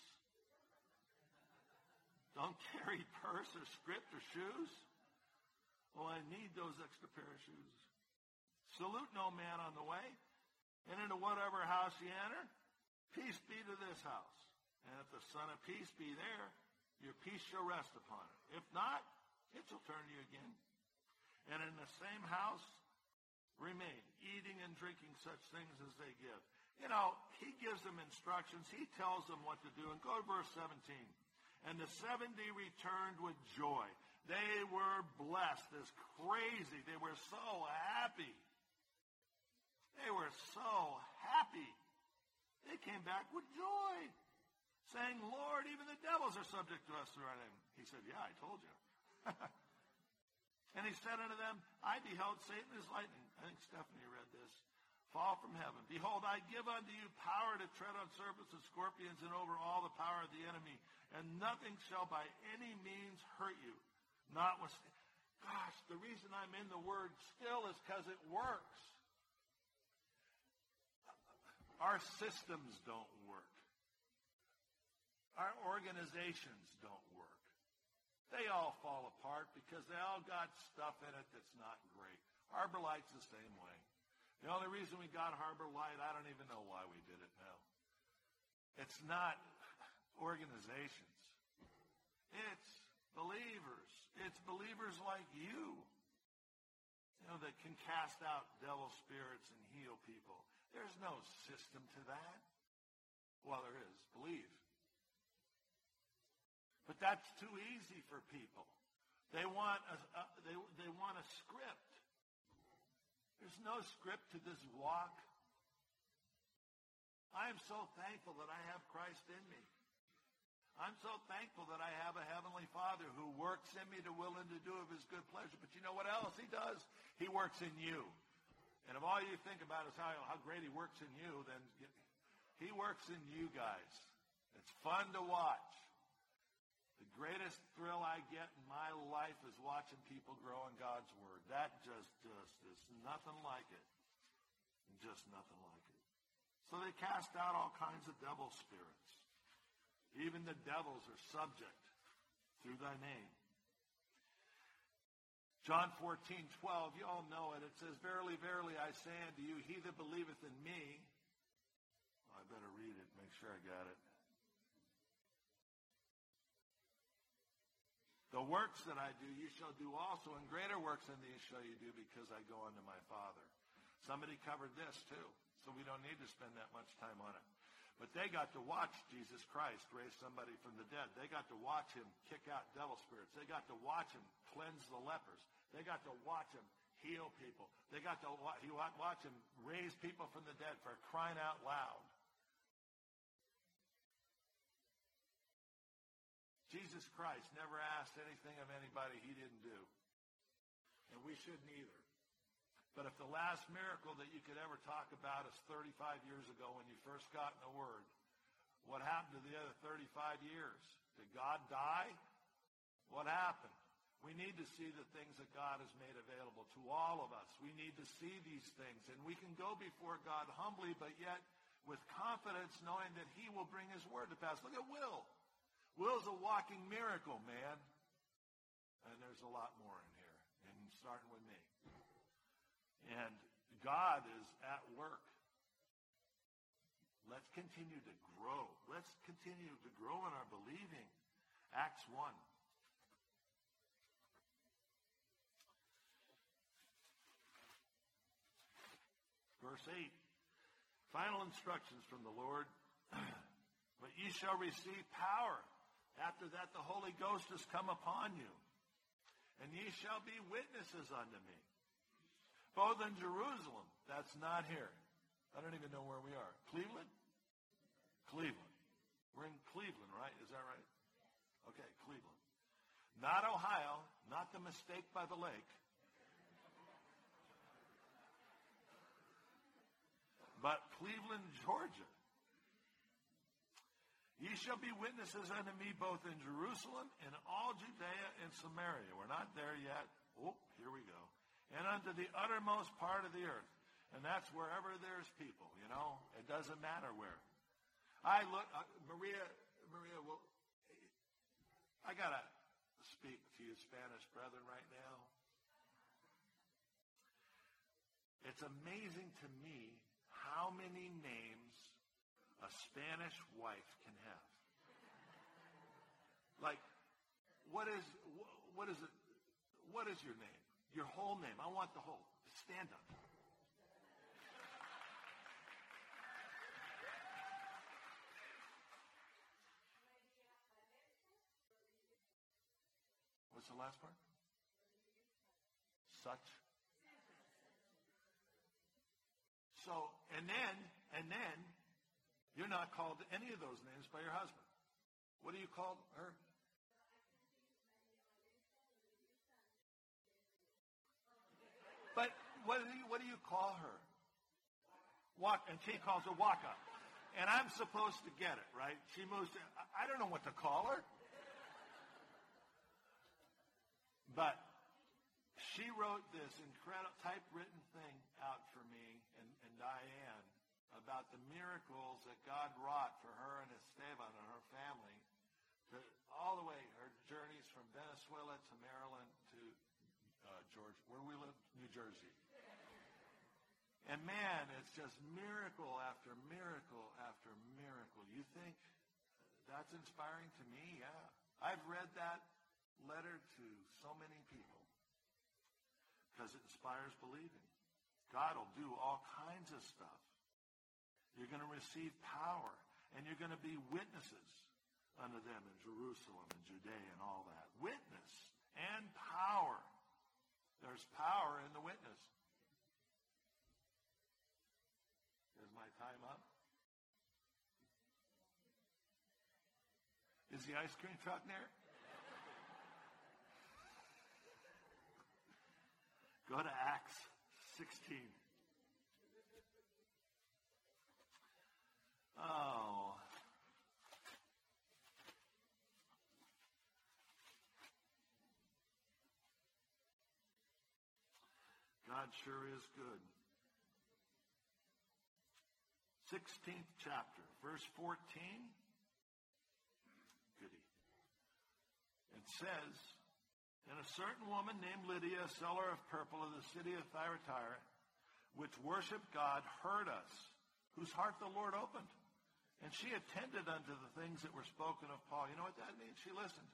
Don't carry purse or script or shoes. Well, I need those extra pair of shoes. Salute no man on the way, and into whatever house ye enter, peace be to this house. And if the Son of Peace be there, your peace shall rest upon it. If not, it shall turn to you again. And in the same house remain, eating and drinking such things as they give. He gives them instructions. He tells them what to do. And go to verse 17. And the 70 returned with joy. They were blessed as crazy. They were so happy. They were so happy. They came back with joy, saying, Lord, even the devils are subject to us through our name. He said, yeah, I told you. And he said unto them, I beheld Satan as lightning. I think Stephanie read this. Fall from heaven. Behold, I give unto you power to tread on serpents and scorpions and over all the power of the enemy, and nothing shall by any means hurt you. Notwithstanding, gosh, the reason I'm in the word still is because it works. Our systems don't work. Our organizations don't work. They all fall apart because they all got stuff in it that's not great. Harbor Light's the same way. The only reason we got Harbor Light, I don't even know why we did it now. It's not organizations. It's believers. It's believers like you that can cast out devil spirits and heal people. There's no system to that. Well, there is. Believe. But that's too easy for people. They want a script. There's no script to this walk. I am so thankful that I have Christ in me. I'm so thankful that I have a Heavenly Father who works in me to will and to do of his good pleasure. But you know what else he does? He works in you. And if all you think about is how great he works in you, then he works in you guys. It's fun to watch. The greatest thrill I get in my life is watching people grow in God's Word. That just is nothing like it. Just nothing like it. So they cast out all kinds of devil spirits. Even the devils are subject through thy name. John 14:12, you all know it. It says, Verily, verily, I say unto you, he that believeth in me. I better read it, make sure I got it. The works that I do, you shall do also, and greater works than these shall you do, because I go unto my Father. Somebody covered this too, so we don't need to spend that much time on it. But they got to watch Jesus Christ raise somebody from the dead. They got to watch him kick out devil spirits. They got to watch him cleanse the lepers. They got to watch him heal people. They got to watch him raise people from the dead, for crying out loud. Jesus Christ never asked anything of anybody he didn't do. And we shouldn't either. But if the last miracle that you could ever talk about is 35 years ago when you first got in the Word, what happened to the other 35 years? Did God die? What happened? We need to see the things that God has made available to all of us. We need to see these things. And we can go before God humbly, but yet with confidence, knowing that he will bring his word to pass. Look at Will. Will's a walking miracle, man. And there's a lot more in here, and starting with me. And God is at work. Let's continue to grow. Let's continue to grow in our believing. Acts 1. Verse 8. Final instructions from the Lord. But ye shall receive power. After that the Holy Ghost has come upon you. And ye shall be witnesses unto me. Both in Jerusalem. That's not here. I don't even know where we are. Cleveland? Cleveland. We're in Cleveland, right? Is that right? Okay, Cleveland. Not Ohio. Not the mistake by the lake. But Cleveland, Georgia. Ye shall be witnesses unto me both in Jerusalem and all Judea and Samaria. We're not there yet. Oh, here we go. And unto the uttermost part of the earth. And that's wherever there's people, you know. It doesn't matter where. I look, Maria, well, I got to speak to you Spanish brethren right now. It's amazing to me how many names a Spanish wife can have. Like, what is it? What is your name? Your whole name. I want the whole. Stand up. What's the last part? Such. So, and then, you're not called any of those names by your husband. What do you call her? But what do you call her? And she calls her Waka. And I'm supposed to get it, right? She moves to, I don't know what to call her. But she wrote this incredible typewritten thing out for me and Diane about about the miracles that God wrought for her and Esteban and her family, all the way, her journeys from Venezuela to Maryland to Georgia, where we live, New Jersey. And man, it's just miracle after miracle after miracle. You think that's inspiring to me? Yeah. I've read that letter to so many people because it inspires believing. God will do all kinds of stuff. You're going to receive power, and you're going to be witnesses unto them in Jerusalem and Judea and all that. Witness and power. There's power in the witness. Is my time up? Is the ice cream truck there? Go to Acts 16. Oh. God sure is good. 16th chapter, verse 14. Goody. It says, and a certain woman named Lydia, a seller of purple of the city of Thyatira, which worshiped God, heard us, whose heart the Lord opened. And she attended unto the things that were spoken of Paul. You know what that means? She listened.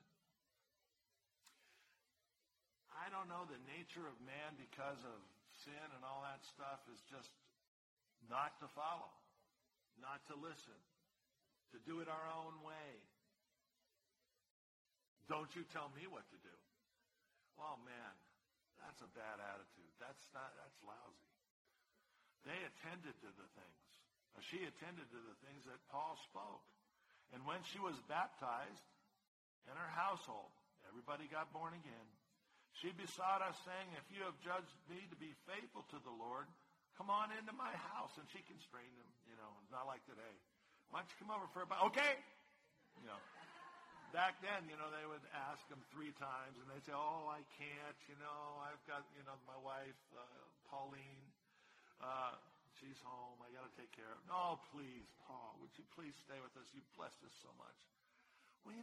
I don't know, the nature of man because of sin and all that stuff is just not to follow, not to listen, to do it our own way. Don't you tell me what to do. Oh, man, that's a bad attitude. That's lousy. They attended to the things. She attended to the things that Paul spoke. And when she was baptized in her household, everybody got born again. She besought us, saying, if you have judged me to be faithful to the Lord, come on into my house. And she constrained them, it's not like today. Why don't you come over for a bite? Okay. Back then, they would ask them 3 times, and they'd say, oh, I can't, I've got, my wife, Pauline, she's home. I got to take care of her. No, please, Paul, would you please stay with us? You've blessed us so much. Well,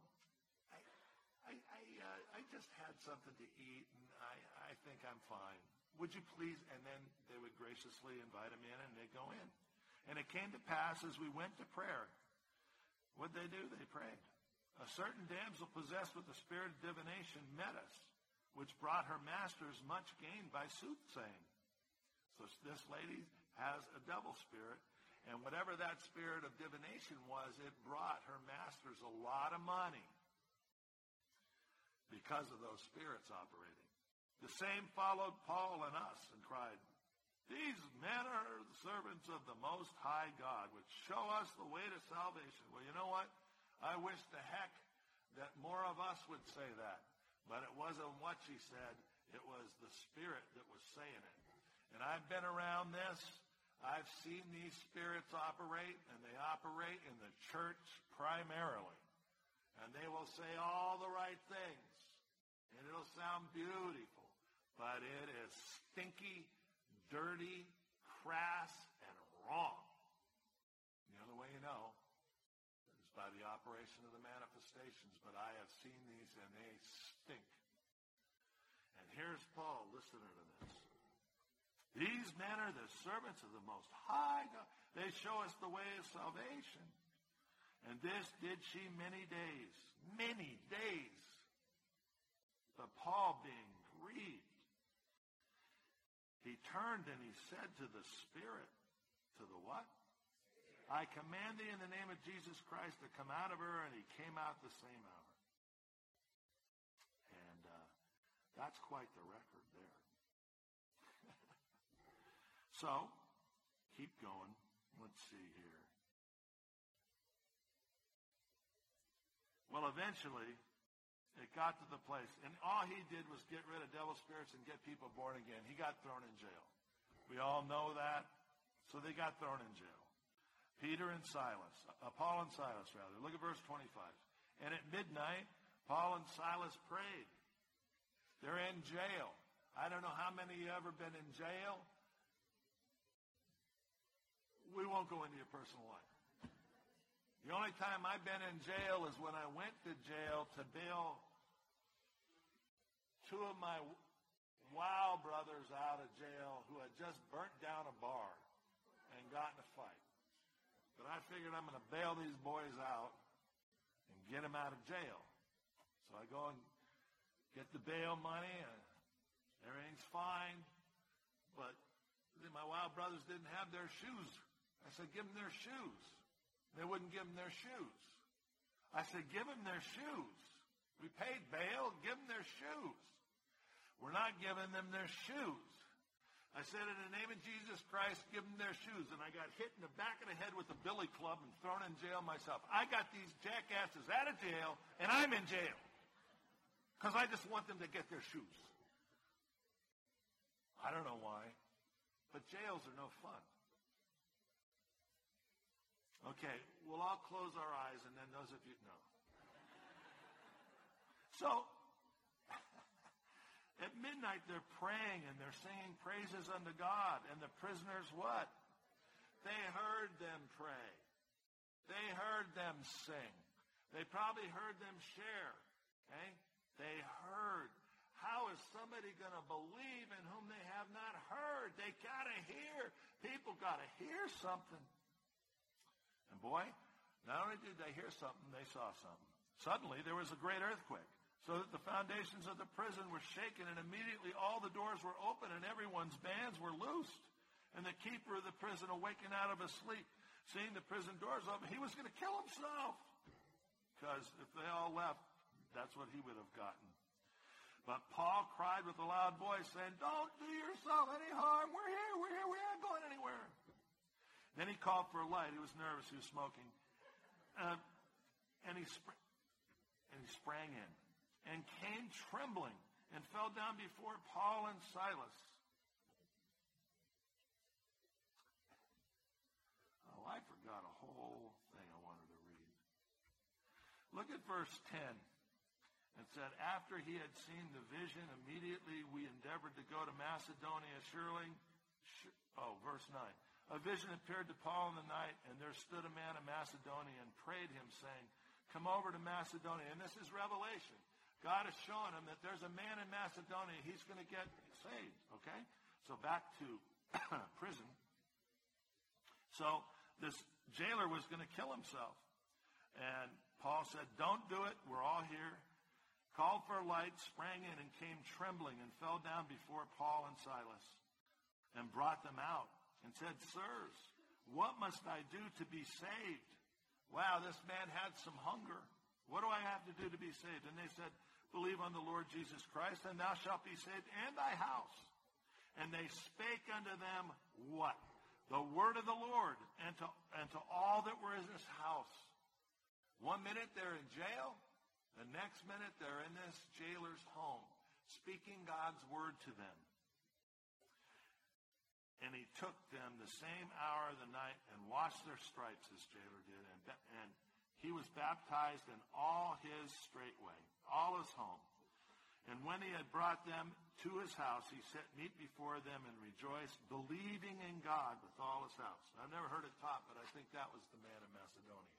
I just had something to eat, and I think I'm fine. Would you please? And then they would graciously invite him in, and they'd go in. And it came to pass as we went to prayer. What'd they do? They prayed. A certain damsel possessed with the spirit of divination met us, which brought her masters much gain by soothsaying. So this lady has a double spirit, and whatever that spirit of divination was, it brought her masters a lot of money because of those spirits operating. The same followed Paul and us and cried, these men are the servants of the Most High God, which show us the way to salvation. Well, you know what? I wish the heck that more of us would say that. But it wasn't what she said. It was the Spirit that was saying it. And I've been around this. I've seen these spirits operate, and they operate in the church primarily. And they will say all the right things. And it'll sound beautiful. But it is stinky, dirty, crass, and wrong. The only way you know is by the operation of the manifestations. But I have seen these, and they stink. And here's Paul listening to this. These men are the servants of the Most High God. They show us the way of salvation. And this did she many days. Many days. But Paul, being grieved, he turned and he said to the Spirit, to the what? I command thee in the name of Jesus Christ to come out of her, and he came out the same hour. And that's quite the record there. So, keep going. Let's see here. Well, eventually, it got to the place, and all he did was get rid of devil spirits and get people born again. He got thrown in jail. We all know that. So they got thrown in jail. Paul and Silas, rather. Look at verse 25. And at midnight, Paul and Silas prayed. They're in jail. I don't know how many of you ever been in jail. We won't go into your personal life. The only time I've been in jail is when I went to jail to bail two of my WOW brothers out of jail who had just burnt down a bar and got in a fight. But I figured I'm going to bail these boys out and get them out of jail. So I go and get the bail money, and everything's fine. But my WOW brothers didn't have their shoes. I said, give them their shoes. They wouldn't give them their shoes. I said, give them their shoes. We paid bail, give them their shoes. We're not giving them their shoes. I said, in the name of Jesus Christ, give them their shoes. And I got hit in the back of the head with a billy club and thrown in jail myself. I got these jackasses out of jail, and I'm in jail. Because I just want them to get their shoes. I don't know why, but jails are no fun. Okay, we'll all close our eyes, and then those of you know. So, at midnight, they're praying and they're singing praises unto God. And the prisoners what? They heard them pray. They heard them sing. They probably heard them share. Okay? They heard. How is somebody going to believe in whom they have not heard? They got to hear. People got to hear something. And boy, not only did they hear something, they saw something. Suddenly, there was a great earthquake, so that the foundations of the prison were shaken, and immediately all the doors were open, and everyone's bands were loosed. And the keeper of the prison, awakened out of his sleep, seeing the prison doors open, he was going to kill himself. Because if they all left, that's what he would have gotten. But Paul cried with a loud voice, saying, don't do yourself any harm. We're here. We aren't going anywhere. Then he called for a light. He was nervous. He was smoking. And he sprang in and came trembling and fell down before Paul and Silas. Oh, I forgot a whole thing I wanted to read. Look at verse 10. It said, after he had seen the vision, immediately we endeavored to go to Macedonia. Verse 9. A vision appeared to Paul in the night, and there stood a man in Macedonia and prayed him, saying, come over to Macedonia. And this is revelation. God is showing him that there's a man in Macedonia. He's going to get saved. Okay? So back to prison. So this jailer was going to kill himself. And Paul said, don't do it. We're all here. Called for a light, sprang in, and came trembling and fell down before Paul and Silas and brought them out. And said, sirs, what must I do to be saved? Wow, this man had some hunger. What do I have to do to be saved? And they said, believe on the Lord Jesus Christ, and thou shalt be saved, and thy house. And they spake unto them what? The word of the Lord, and to all that were in this house. 1 minute they're in jail, the next minute they're in this jailer's home, speaking God's word to them. And he took them the same hour of the night and washed their stripes, this jailer did. And he was baptized in all his straightway, all his home. And when he had brought them to his house, he set meat before them and rejoiced, believing in God with all his house. I've never heard it taught, but I think that was the man in Macedonia.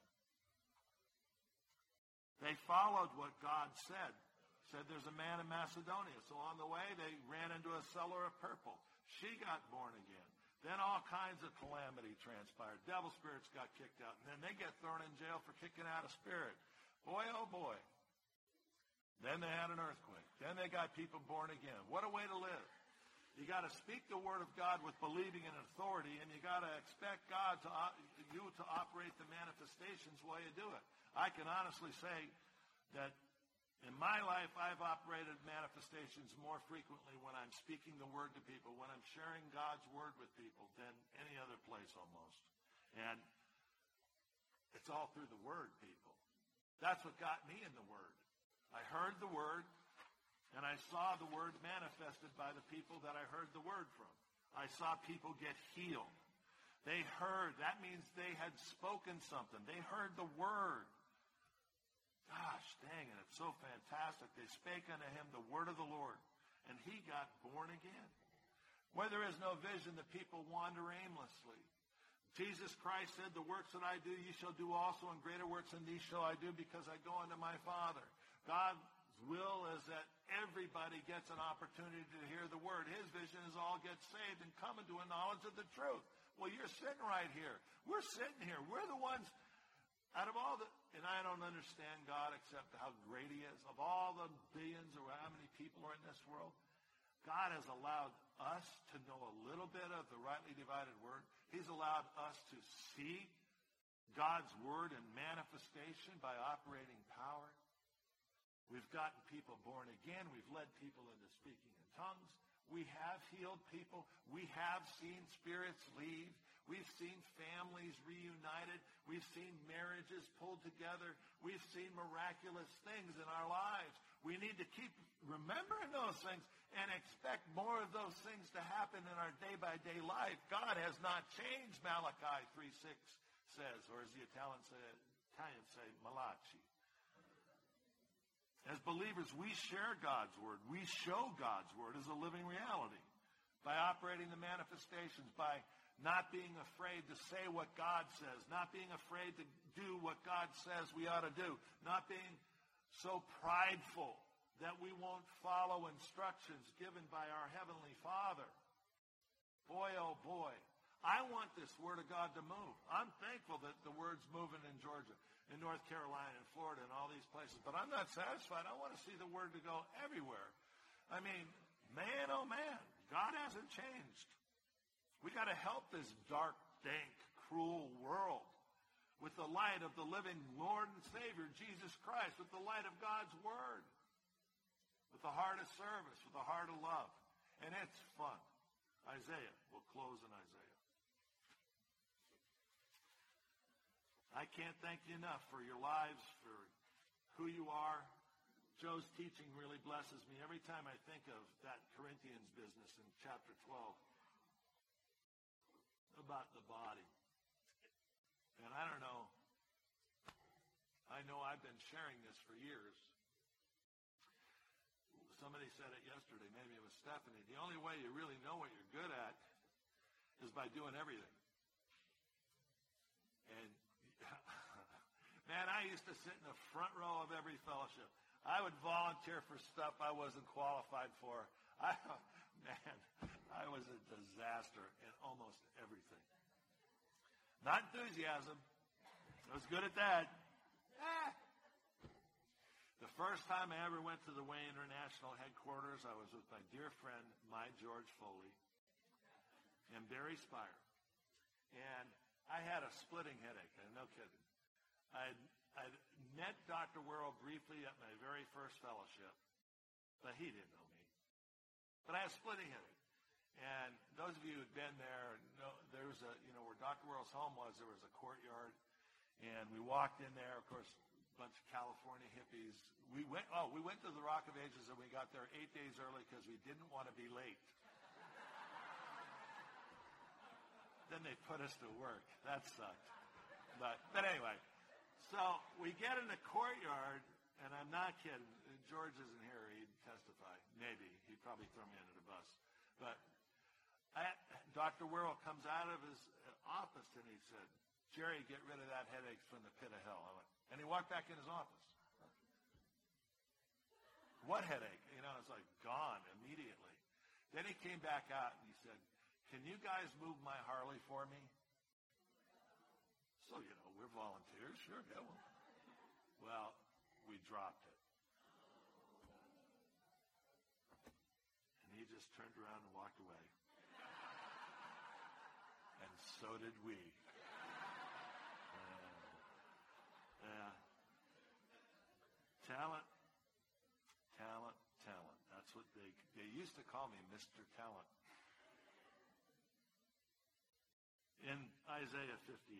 They followed what God said. Said there's a man in Macedonia. So on the way, they ran into a seller of purple. She got born again. Then all kinds of calamity transpired. Devil spirits got kicked out. And then they get thrown in jail for kicking out a spirit. Boy, oh boy. Then they had an earthquake. Then they got people born again. What a way to live. You got to speak the word of God with believing in authority, and you got to expect God you to operate the manifestations while you do it. I can honestly say that in my life, I've operated manifestations more frequently when I'm speaking the word to people, when I'm sharing God's word with people than any other place almost. And it's all through the word, people. That's what got me in the word. I heard the word, and I saw the word manifested by the people that I heard the word from. I saw people get healed. They heard. That means they had spoken something. They heard the word. Gosh, dang it, it's so fantastic. They spake unto him the word of the Lord, and he got born again. Where there is no vision, the people wander aimlessly. Jesus Christ said, the works that I do, you shall do also, and greater works than these shall I do, because I go unto my Father. God's will is that everybody gets an opportunity to hear the word. His vision is all get saved and come into a knowledge of the truth. Well, you're sitting right here. We're sitting here. We're the ones, out of all the, and I don't understand God except how great he is. Of all the billions or how many people are in this world, God has allowed us to know a little bit of the rightly divided word. He's allowed us to see God's word in manifestation by operating power. We've gotten people born again. We've led people into speaking in tongues. We have healed people. We have seen spirits leave. We've seen families reunited. We've seen marriages pulled together. We've seen miraculous things in our lives. We need to keep remembering those things and expect more of those things to happen in our day-by-day life. God has not changed, Malachi 3:6 says, or as the Italians say, Malachi. As believers, we share God's word. We show God's word as a living reality by operating the manifestations, by not being afraid to say what God says, not being afraid to do what God says we ought to do, not being so prideful that we won't follow instructions given by our Heavenly Father. Boy, oh boy, I want this Word of God to move. I'm thankful that the Word's moving in Georgia, in North Carolina, in Florida, and all these places. But I'm not satisfied. I want to see the Word to go everywhere. I mean, man, oh man, God hasn't changed. We got to help this dark, dank, cruel world with the light of the living Lord and Savior, Jesus Christ, with the light of God's Word, with the heart of service, with the heart of love. And it's fun. Isaiah. We'll close in Isaiah. I can't thank you enough for your lives, for who you are. Joe's teaching really blesses me every time I think of that Corinthians business in chapter 12 about the body. And I don't know. I know I've been sharing this for years. Somebody said it yesterday. Maybe it was Stephanie. The only way you really know what you're good at is by doing everything. And man, I used to sit in the front row of every fellowship. I would volunteer for stuff I wasn't qualified for. I was a disaster in almost everything. Not enthusiasm. I was good at that. The first time I ever went to the Way International headquarters, I was with my dear friend, my George Foley, and Barry Spire. And I had a splitting headache. No kidding. I'd met Dr. Worrell briefly at my very first fellowship, but he didn't know me. But I had a splitting headache. And those of you who'd been there know there was where Dr. Worrell's home was, there was a courtyard. And we walked in there, of course, a bunch of California hippies. We went to the Rock of Ages, and we got there 8 days early because we didn't want to be late. Then they put us to work. That sucked. But anyway, so we get in the courtyard, and I'm not kidding. George isn't here. He'd testify. Maybe. He'd probably throw me under the bus. But Dr. Worrell comes out of his office, and he said, Jerry, get rid of that headache from the pit of hell. I went, and he walked back in his office. What headache? It's like gone immediately. Then he came back out, and he said, can you guys move my Harley for me? So, we're volunteers. Sure, yeah. Well, we dropped it. And he just turned around and walked away. And so did we. Talent. That's what they used to call me, Mr. Talent. In Isaiah 58.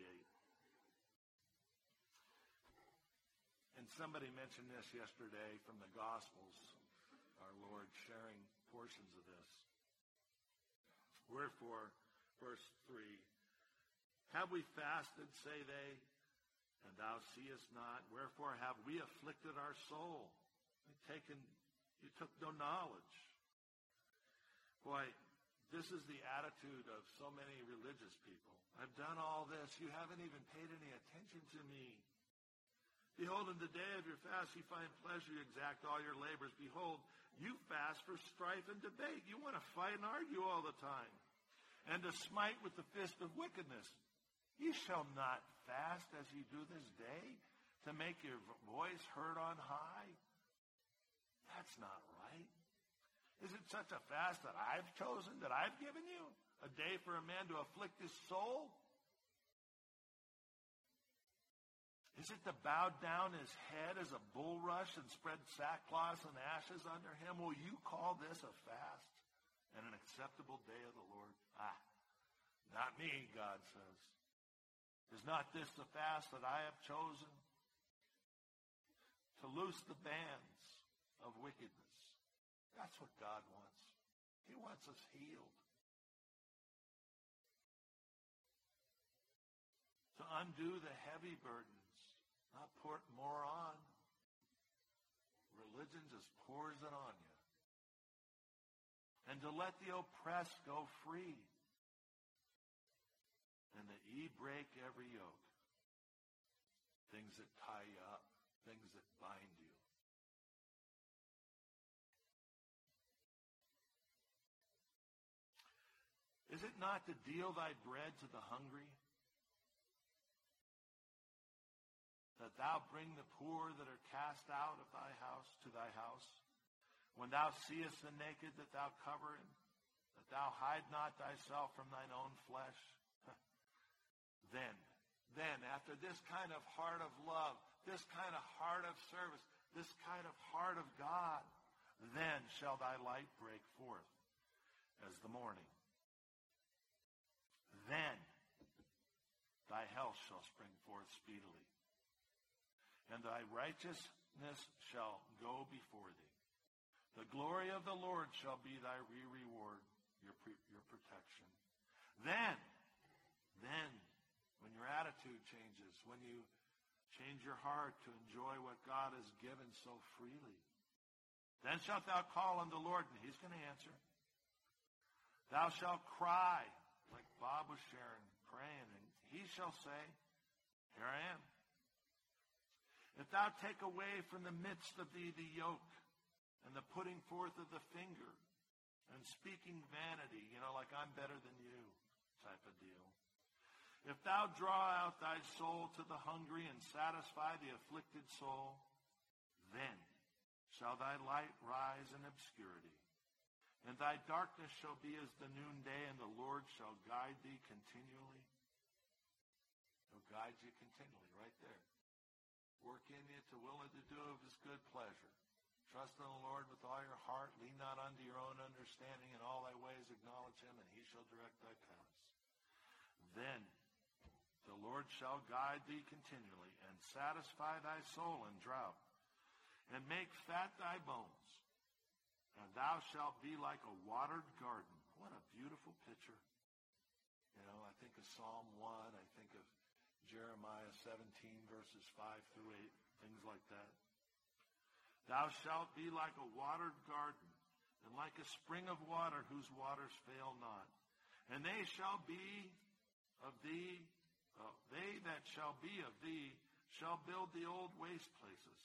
And somebody mentioned this yesterday from the Gospels, our Lord sharing portions of this. Wherefore, verse 3, have we fasted, say they, and thou seest not? Wherefore have we afflicted our soul? You took no knowledge. Boy, This is the attitude of so many religious people. I've done all this. You haven't even paid any attention to me. Behold, in the day of your fast you find pleasure, you exact all your labors. Behold, you fast for strife and debate. You want to fight and argue all the time. And to smite with the fist of wickedness. Ye shall not fast as ye do this day, to make your voice heard on high. That's not right. Is it such a fast that I've chosen, that I've given you? A day for a man to afflict his soul? Is it to bow down his head as a bulrush and spread sackcloth and ashes under him? Will you call this a fast and an acceptable day of the Lord? Not me, God says. Is not this the fast that I have chosen? To loose the bands of wickedness. That's what God wants. He wants us healed. To undo the heavy burdens, not put more on. Religion just pours it on you. And to let the oppressed go free. And that ye break every yoke. Things that tie you up. Things that bind you. Is it not to deal thy bread to the hungry? That thou bring the poor that are cast out of thy house to thy house? When thou seest the naked, that thou cover him? That thou hide not thyself from thine own flesh? Then, after this kind of heart of love, this kind of heart of service, this kind of heart of God, then shall thy light break forth as the morning. Then thy health shall spring forth speedily, and thy righteousness shall go before thee. The glory of the Lord shall be thy reward, your protection. Then, when your attitude changes, when you change your heart to enjoy what God has given so freely, then shalt thou call on the Lord, and he's going to answer. Thou shalt cry, like Bob was sharing, praying, and he shall say, here I am. If thou take away from the midst of thee the yoke, and the putting forth of the finger, and speaking vanity, like I'm better than you type of deal. If thou draw out thy soul to the hungry and satisfy the afflicted soul, then shall thy light rise in obscurity, and thy darkness shall be as the noonday, and the Lord shall guide thee continually. He'll guide you continually, right there. Work in you to will and to do of his good pleasure. Trust in the Lord with all your heart. Lean not unto your own understanding. In all thy ways acknowledge him, and he shall direct thy paths. Then the Lord shall guide thee continually, and satisfy thy soul in drought, and make fat thy bones. And thou shalt be like a watered garden. What a beautiful picture. I think of Psalm 1. I think of Jeremiah 17, verses 5 through 8, things like that. Thou shalt be like a watered garden, and like a spring of water whose waters fail not. And they shall be of thee, they that shall be of thee shall build the old waste places.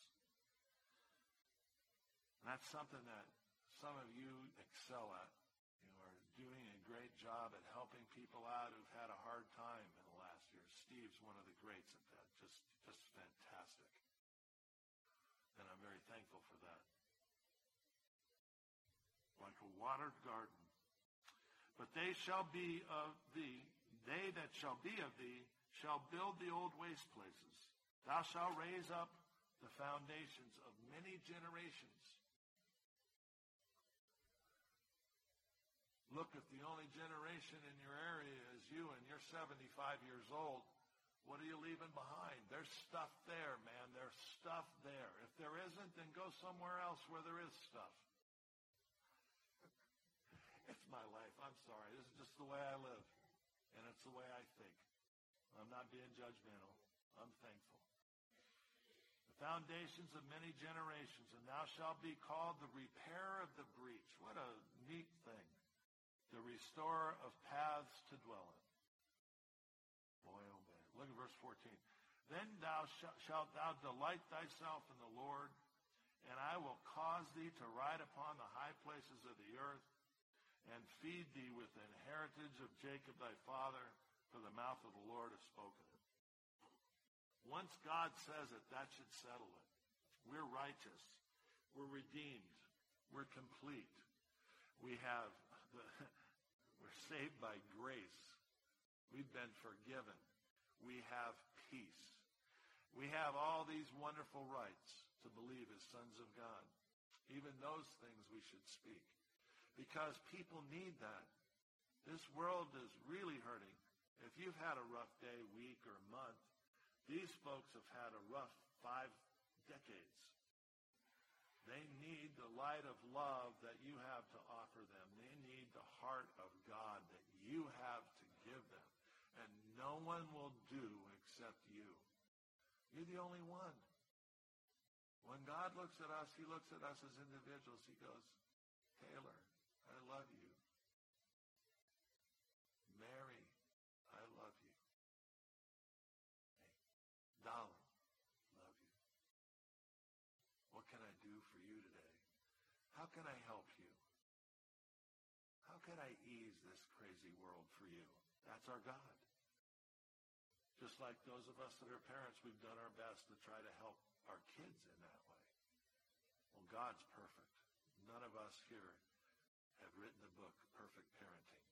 And that's something that some of you excel at. You are doing a great job at helping people out who've had a hard time in the last year. Steve's one of the greats at that. Just fantastic. And I'm very thankful for that. Like a watered garden. But they shall be of thee, they that shall be of thee shall build the old waste places. Thou shalt raise up the foundations of many generations. Look, if the only generation in your area is you and you're 75 years old, what are you leaving behind? There's stuff there, man. There's stuff there. If there isn't, then go somewhere else where there is stuff. It's my life. I'm sorry. This is just the way I live. And it's the way I think. I'm not being judgmental. I'm thankful. The foundations of many generations, and thou shalt be called the repairer of the breach. What a neat thing. the restorer of paths to dwell in. Boy, oh boy. Look at verse 14. Then shalt thou delight thyself in the Lord, and I will cause thee to ride upon the high places of the earth, and feed thee with the heritage of Jacob thy father, for the mouth of the Lord has spoken it. Once God says it, that should settle it. We're righteous. We're redeemed. We're complete. We're saved by grace. We've been forgiven. We have peace. We have all these wonderful rights to believe as sons of God. Even those things we should speak. Because people need that. This world is really hurting. If you've had a rough day, week, or month, these folks have had a rough 5 decades. They need the light of love that you have to offer them. They need the heart of God that you have to give them. And no one will do except you. You're the only one. When God looks at us, he looks at us as individuals. He goes, Taylor, I love you. Mary, I love you. Hey, Dolly, love you. What can I do for you today? How can I help you? How can I ease this crazy world for you? That's our God. Just like those of us that are parents, we've done our best to try to help our kids in that way. Well, God's perfect. None of us here have written the book, Perfect Parenting.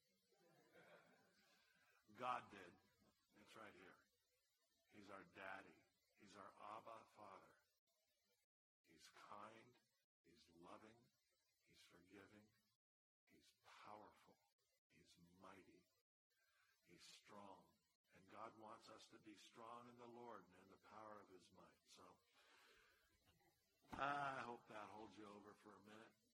God did. It's right here. He's our daddy. He's our Abba Father. He's kind. He's loving. He's forgiving. He's powerful. He's mighty. He's strong. And God wants us to be strong in the Lord and in the power of his might. So I hope that holds you over for a minute.